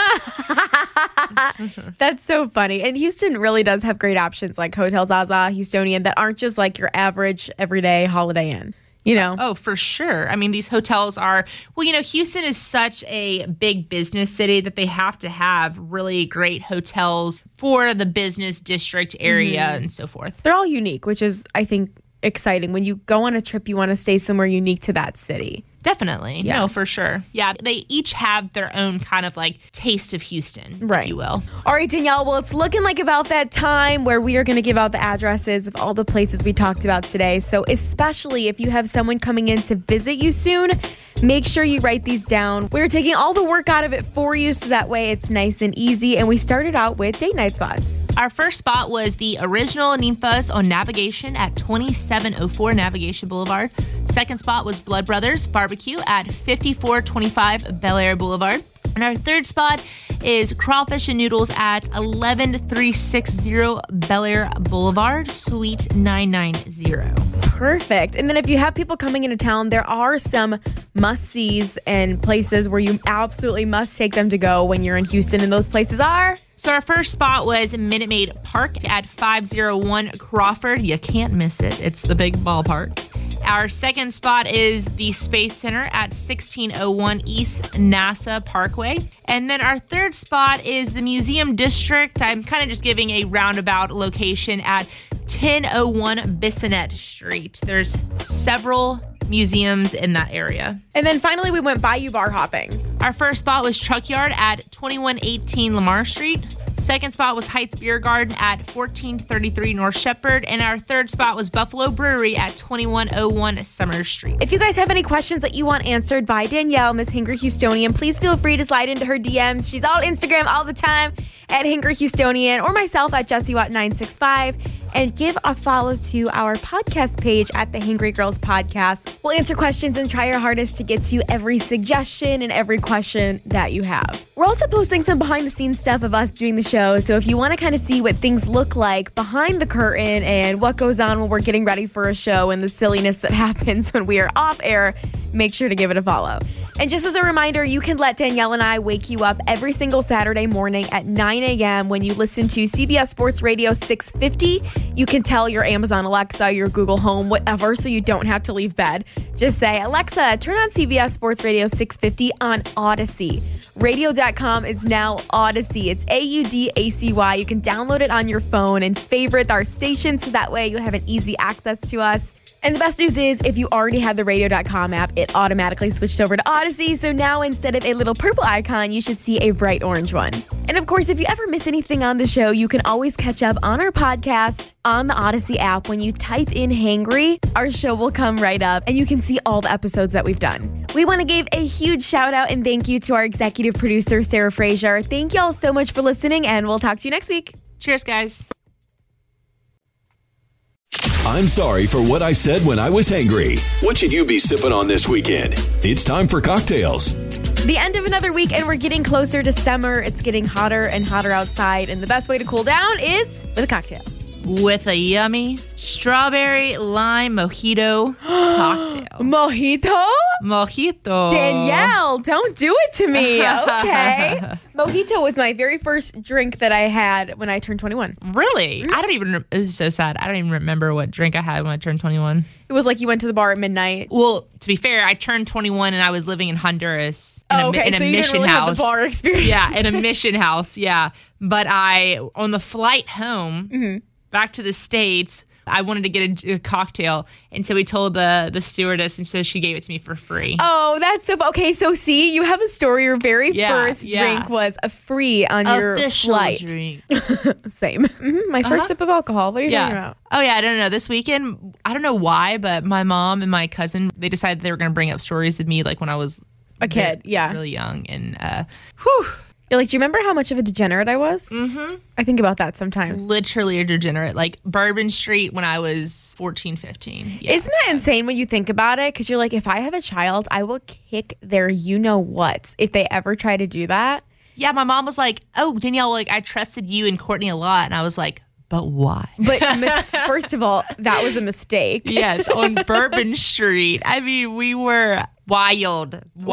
That's so funny. And Houston really does have great options like Hotel Zaza, Houstonian, that aren't just like your average everyday Holiday Inn. Oh, for sure. I mean, these hotels are, Houston is such a big business city that they have to have really great hotels for the business district area and so forth. They're all unique, which is, I think, exciting. When you go on a trip, you want to stay somewhere unique to that city. Definitely. Yeah. No, for sure. Yeah, they each have their own kind of like taste of Houston, if you will. All right, Danielle, well, it's looking like about that time where we are going to give out the addresses of all the places we talked about today. So especially if you have someone coming in to visit you soon, make sure you write these down. We're taking all the work out of it for you so that way it's nice and easy. And we started out with date night spots. Our first spot was the Original Ninfas on Navigation at 2704 Navigation Boulevard. Second spot was Blood Brothers Barbecue at 5425 Bel Air Boulevard. And our third spot is Crawfish and Noodles at 11360 Bel Air Boulevard, Suite 990. Perfect. And then if you have people coming into town, there are some must-sees and places where you absolutely must take them to go when you're in Houston, and those places are... So our first spot was Minute Maid Park at 501 Crawford. You can't miss it. It's the big ballpark. Our second spot is the Space Center at 1601 East NASA Parkway. And then our third spot is the Museum District. I'm kind of just giving a roundabout location at 1001 Bissonnet Street. There's several museums in that area. And then finally, we went Bayou bar hopping. Our first spot was Truck Yard at 2118 Lamar Street. Second spot was Heights Beer Garden at 1433 North Shepherd. And our third spot was Buffalo Brewery at 2101 Summer Street. If you guys have any questions that you want answered by Danielle, Miss Hinger Houstonian, please feel free to slide into her DMs. She's on Instagram all the time at Hinger Houstonian, or myself at JessieWatt965. And give a follow to our podcast page at the Hangry Girls Podcast. We'll answer questions and try our hardest to get to every suggestion and every question that you have. We're also posting some behind the scenes stuff of us doing the show. So if you want to kind of see what things look like behind the curtain and what goes on when we're getting ready for a show and the silliness that happens when we are off air, make sure to give it a follow. And just as a reminder, you can let Danielle and I wake you up every single Saturday morning at 9 a.m. when you listen to CBS Sports Radio 650. You can tell your Amazon Alexa, your Google Home, whatever, so you don't have to leave bed. Just say, Alexa, turn on CBS Sports Radio 650 on Odyssey. Radio.com is now Odyssey. It's AUDACY. You can download it on your phone and favorite our station so that way you have an easy access to us. And the best news is, if you already have the Radio.com app, it automatically switched over to Odyssey. So now instead of a little purple icon, you should see a bright orange one. And of course, if you ever miss anything on the show, you can always catch up on our podcast on the Odyssey app. When you type in Hangry, our show will come right up and you can see all the episodes that we've done. We want to give a huge shout out and thank you to our executive producer, Sarah Fraser. Thank y'all so much for listening, and we'll talk to you next week. Cheers, guys. I'm sorry for what I said when I was hangry. What should you be sipping on this weekend? It's time for cocktails. The end of another week, and we're getting closer to summer. It's getting hotter and hotter outside, and the best way to cool down is with a cocktail. With a yummy strawberry lime mojito cocktail. Mojito. Danielle, don't do it to me. Okay. Mojito was my very first drink that I had when I turned 21. Really? This is so sad. I don't even remember what drink I had when I turned 21. It was like you went to the bar at midnight. Well, to be fair, I turned 21 and I was living in Honduras in a so mission you didn't really house. have the bar experience. Yeah, in a mission house. Yeah. But on the flight home back to the States, I wanted to get a cocktail, and so we told the stewardess, and so she gave it to me for free. Oh, that's so okay. So see, you have a story. Your very first drink was a free on your official flight. Drink. Same. My first sip of alcohol. What are you talking about? Oh yeah, I don't know. This weekend, I don't know why, but my mom and my cousin, they decided they were going to bring up stories of me like when I was a kid. Yeah, really young, and You're like, do you remember how much of a degenerate I was? Mm-hmm. I think about that sometimes. Literally a degenerate. Like Bourbon Street when I was 14, 15. Yeah. Isn't that insane when you think about it? Because you're like, if I have a child, I will kick their you-know-what if they ever try to do that. Yeah, my mom was like, oh, Danielle, like I trusted you and Courtney a lot. And I was like, but why? But first of all, that was a mistake. Yes, on Bourbon Street. I mean, we were wild.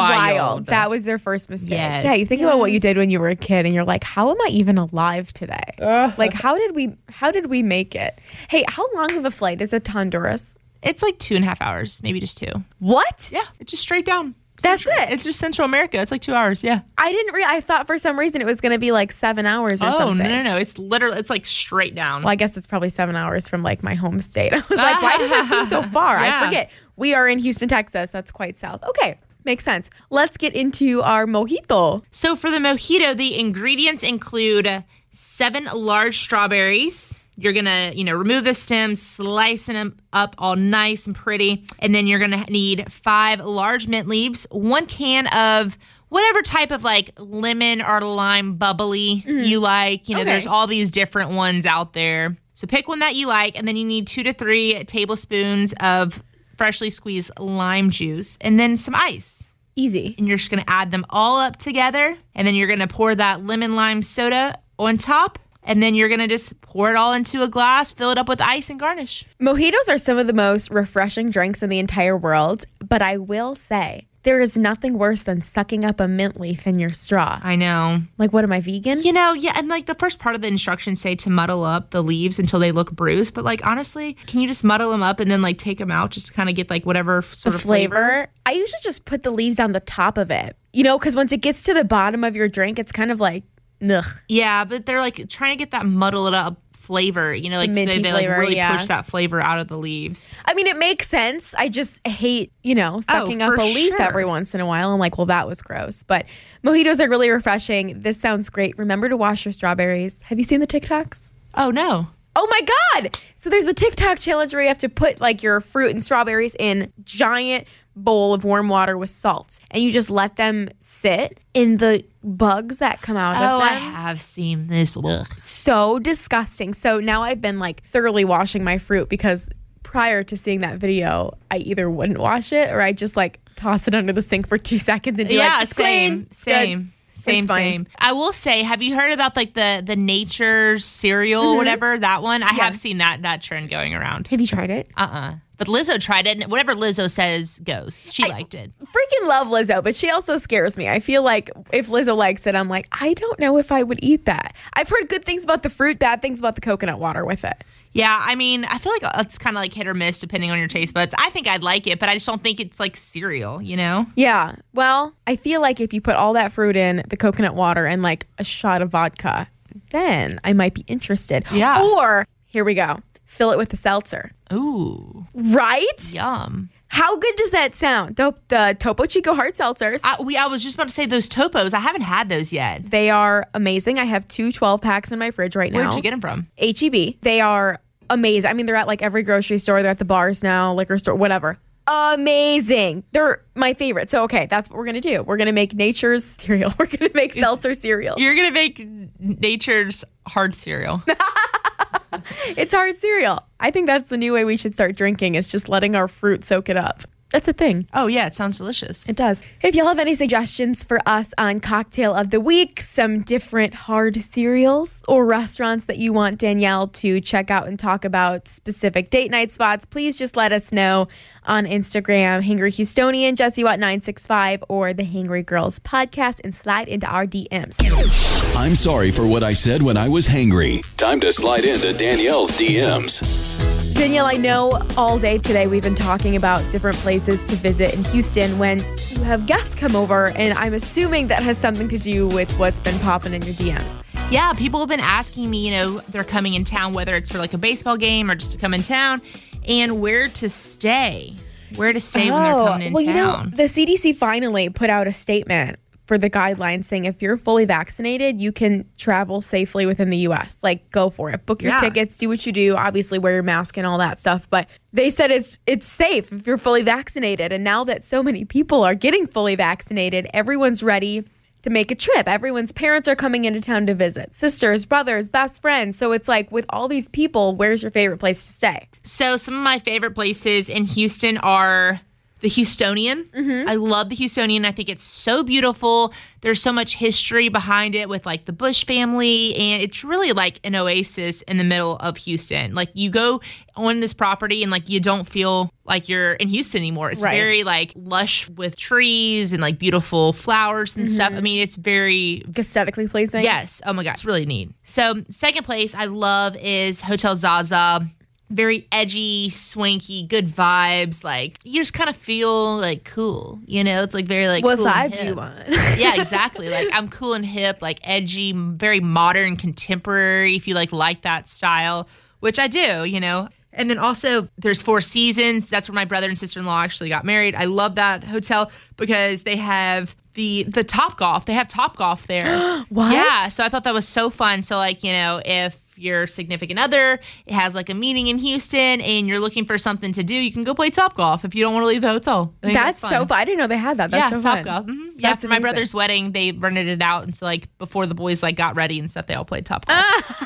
That was their first mistake. Yes. Yeah, you think about what you did when you were a kid and you're like, how am I even alive today? Like, how did we make it? Hey, how long of a flight is it to Honduras? It's like 2.5 hours, maybe just 2. What? Yeah, it's just straight down. That's it. It's just Central America. It's like 2 hours. Yeah. I thought for some reason it was going to be like 7 hours or something. Oh, no. It's like straight down. Well, I guess it's probably 7 hours from like my home state. I was like, why does that seem so far? Yeah. I forget. We are in Houston, Texas. That's quite south. Okay. Makes sense. Let's get into our mojito. So for the mojito, the ingredients include 7 large strawberries. You're going to, remove the stems, slicing them up all nice and pretty. And then you're going to need 5 large mint leaves, 1 can of whatever type of like lemon or lime bubbly you like. There's all these different ones out there. So pick one that you like. And then you need 2 to 3 tablespoons of freshly squeezed lime juice and then some ice. Easy. And you're just going to add them all up together. And then you're going to pour that lemon lime soda on top. And then you're going to just pour it all into a glass, fill it up with ice, and garnish. Mojitos are some of the most refreshing drinks in the entire world. But I will say, there is nothing worse than sucking up a mint leaf in your straw. I know. Like, what am I, vegan? Yeah. And like the first part of the instructions say to muddle up the leaves until they look bruised. But like, honestly, can you just muddle them up and then like take them out just to kind of get like whatever sort of flavor? I usually just put the leaves on the top of it. Because once it gets to the bottom of your drink, it's kind of like, ugh. Yeah, but they're like trying to get that muddle it up flavor, like so they like really push that flavor out of the leaves. I mean, it makes sense. I just hate, sucking up a leaf every once in a while. I'm like, well, that was gross. But mojitos are really refreshing. This sounds great. Remember to wash your strawberries. Have you seen the TikToks? Oh, no. Oh my God. So there's a TikTok challenge where you have to put like your fruit and strawberries in giant bowl of warm water with salt, and you just let them sit in the bugs that come out of them. I have seen this. Ugh. So disgusting. So now I've been like thoroughly washing my fruit because prior to seeing that video, I either wouldn't wash it or I just like toss it under the sink for 2 seconds and be like, it's clean. Same. I will say, have you heard about like the nature cereal or whatever, that one? I have seen that trend going around. Have you tried it? But Lizzo tried it, and whatever Lizzo says goes. She liked it. Freaking love Lizzo, but she also scares me. I feel like if Lizzo likes it, I'm like, I don't know if I would eat that. I've heard good things about the fruit, bad things about the coconut water with it. Yeah, I mean, I feel like it's kind of like hit or miss depending on your taste buds. I think I'd like it, but I just don't think it's like cereal, Yeah, well, I feel like if you put all that fruit in, the coconut water, and like a shot of vodka, then I might be interested. Yeah. Or, here we go, fill it with a seltzer. Ooh. Right? Yum. How good does that sound? The Topo Chico hard seltzers. I was just about to say those Topos. I haven't had those yet. They are amazing. I have 2 12-packs in my fridge right now. Where'd you get them from? H-E-B. They are amazing. I mean, they're at like every grocery store. They're at the bars now, liquor store, whatever. amazing. They're my favorite. So, okay, that's what we're going to do. We're going to make Nature's cereal. We're going to make seltzer cereal. You're going to make Nature's hard cereal. It's hard cereal. I think that's the new way we should start drinking, is just letting our fruit soak it up. That's a thing. Oh, yeah. It sounds delicious. It does. If y'all have any suggestions for us on Cocktail of the Week, some different hard cereals or restaurants that you want Danielle to check out and talk about, specific date night spots, please just let us know on Instagram, Hangry Houstonian, Jessie Watt 965, or the Hangry Girls podcast, and slide into our DMs. I'm sorry for what I said when I was hangry. Time to slide into Danielle's DMs. Danielle, I know all day today we've been talking about different places to visit in Houston when you have guests come over, and I'm assuming that has something to do with what's been popping in your DMs. Yeah, people have been asking me, they're coming in town, whether it's for like a baseball game or just to come in town, and where to stay. Where to stay when they're coming in town. The CDC finally put out a statement for the guidelines saying if you're fully vaccinated, you can travel safely within the U.S. Like, go for it. Book your tickets, do what you do. Obviously, wear your mask and all that stuff. But they said it's safe if you're fully vaccinated. And now that so many people are getting fully vaccinated, everyone's ready to make a trip. Everyone's parents are coming into town to visit. Sisters, brothers, best friends. So it's like, with all these people, where's your favorite place to stay? So some of my favorite places in Houston are the Houstonian. Mm-hmm. I love the Houstonian. I think it's so beautiful. There's so much history behind it with like the Bush family, and it's really like an oasis in the middle of Houston. Like, you go on this property and like you don't feel like you're in Houston anymore. It's very like lush with trees and like beautiful flowers and stuff. I mean, it's very aesthetically pleasing. Yes. Oh my God, it's really neat. So second place I love is Hotel Zaza. Very edgy, swanky, good vibes. Like, you just kind of feel like cool, It's like very like what cool vibe do you want? Yeah, exactly. Like, I'm cool and hip, like edgy, very modern, contemporary. If you like that style, which I do, And then also there's Four Seasons. That's where my brother and sister-in-law actually got married. I love that hotel because they have the Topgolf. They have Topgolf there. What? Yeah. So I thought that was so fun. So like, if your significant other has like a meeting in Houston and you're looking for something to do, you can go play Topgolf if you don't want to leave the hotel. That's so fun. I didn't know they had that. That's so fun. Topgolf. Mm-hmm. Yeah, for my brother's wedding, they rented it out, and so like before the boys like got ready and stuff, they all played Topgolf.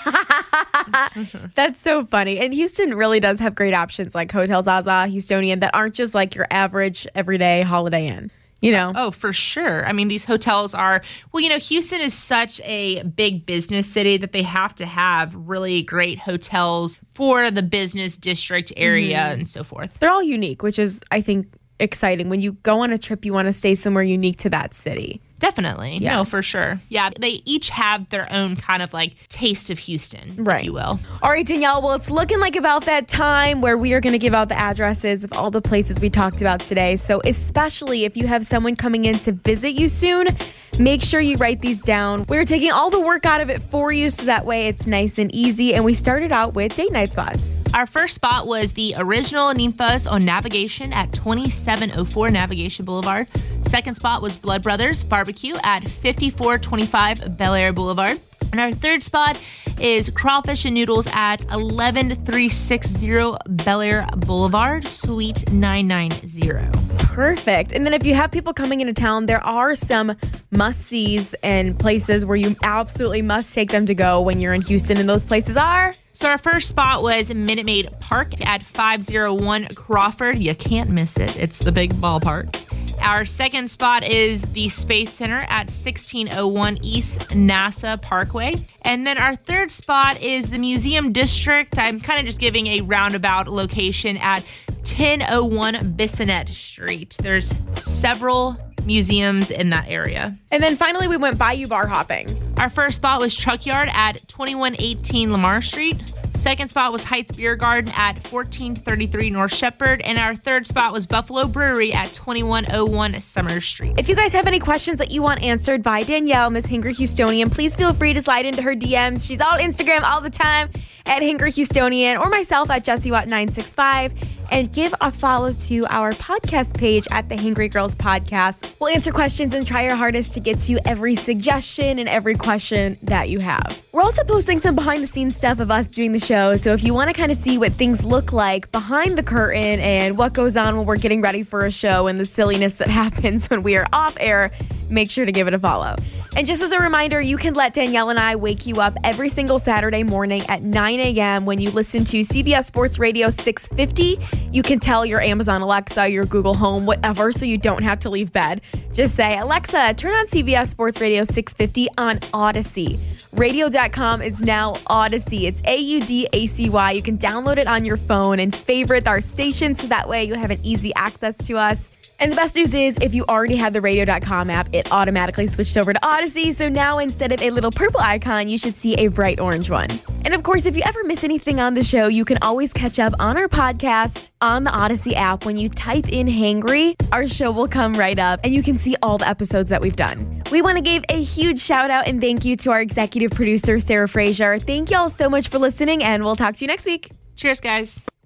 That's so funny. And Houston really does have great options like Hotel Zaza, Houstonian, that aren't just like your average everyday Holiday Inn. Oh, for sure. I mean, these hotels are, Houston is such a big business city that they have to have really great hotels for the business district area and so forth. They're all unique, which is, I think, exciting. When you go on a trip, you want to stay somewhere unique to that city. Definitely. Yeah. No, for sure. Yeah, they each have their own kind of like taste of Houston, if you will. All right, Danielle, well, it's looking like about that time where we are going to give out the addresses of all the places we talked about today. So especially if you have someone coming in to visit you soon, make sure you write these down. We're taking all the work out of it for you so that way it's nice and easy. And we started out with date night spots. Our first spot was the Original Ninfas on Navigation at 2704 Navigation Boulevard. Second spot was Blood Brothers Barbecue at 5425 Bel Air Boulevard. And our third spot is Crawfish and Noodles at 11360 Bel Air Boulevard, Suite 990. Perfect. And then if you have people coming into town, there are some must-sees and places where you absolutely must take them to go when you're in Houston, and those places are... So our first spot was Minute Maid Park at 501 Crawford. You can't miss it. It's the big ballpark. Our second spot is the Space Center at 1601 East NASA Parkway. And then our third spot is the Museum District. I'm kind of just giving a roundabout location at 1001 Bissonnet Street. There's several museums in that area. And then finally, we went Bayou bar hopping. Our first spot was Truck Yard at 2118 Lamar Street. Second spot was Heights Beer Garden at 1433 North Shepherd. And our third spot was Buffalo Brewery at 2101 Summer Street. If you guys have any questions that you want answered by Danielle, Miss Hangry Houstonian, please feel free to slide into her DMs. She's on Instagram all the time at Hangry Houstonian, or myself at Jessie Watt 965. and give a follow to our podcast page at the Hangry Girls Podcast. We'll answer questions and try our hardest to get to every suggestion and every question that you have. We're also posting some behind the scenes stuff of us doing the show, so if you want to kind of see what things look like behind the curtain and what goes on when we're getting ready for a show and the silliness that happens when we are off air, make sure to give it a follow. And just as a reminder, you can let Danielle and I wake you up every single Saturday morning at 9 a.m. when you listen to CBS Sports Radio 650. You can tell your Amazon Alexa, your Google Home, whatever, so you don't have to leave bed. Just say, Alexa, turn on CBS Sports Radio 650 on Odyssey. Radio.com is now Odyssey. It's AUDACY. You can download it on your phone and favorite our station so that way you have an easy access to us. And the best news is, if you already have the Radio.com app, it automatically switched over to Odyssey. So now instead of a little purple icon, you should see a bright orange one. And of course, if you ever miss anything on the show, you can always catch up on our podcast on the Odyssey app. When you type in Hangry, our show will come right up and you can see all the episodes that we've done. We want to give a huge shout out and thank you to our executive producer, Sarah Frazier. Thank y'all so much for listening, and we'll talk to you next week. Cheers, guys.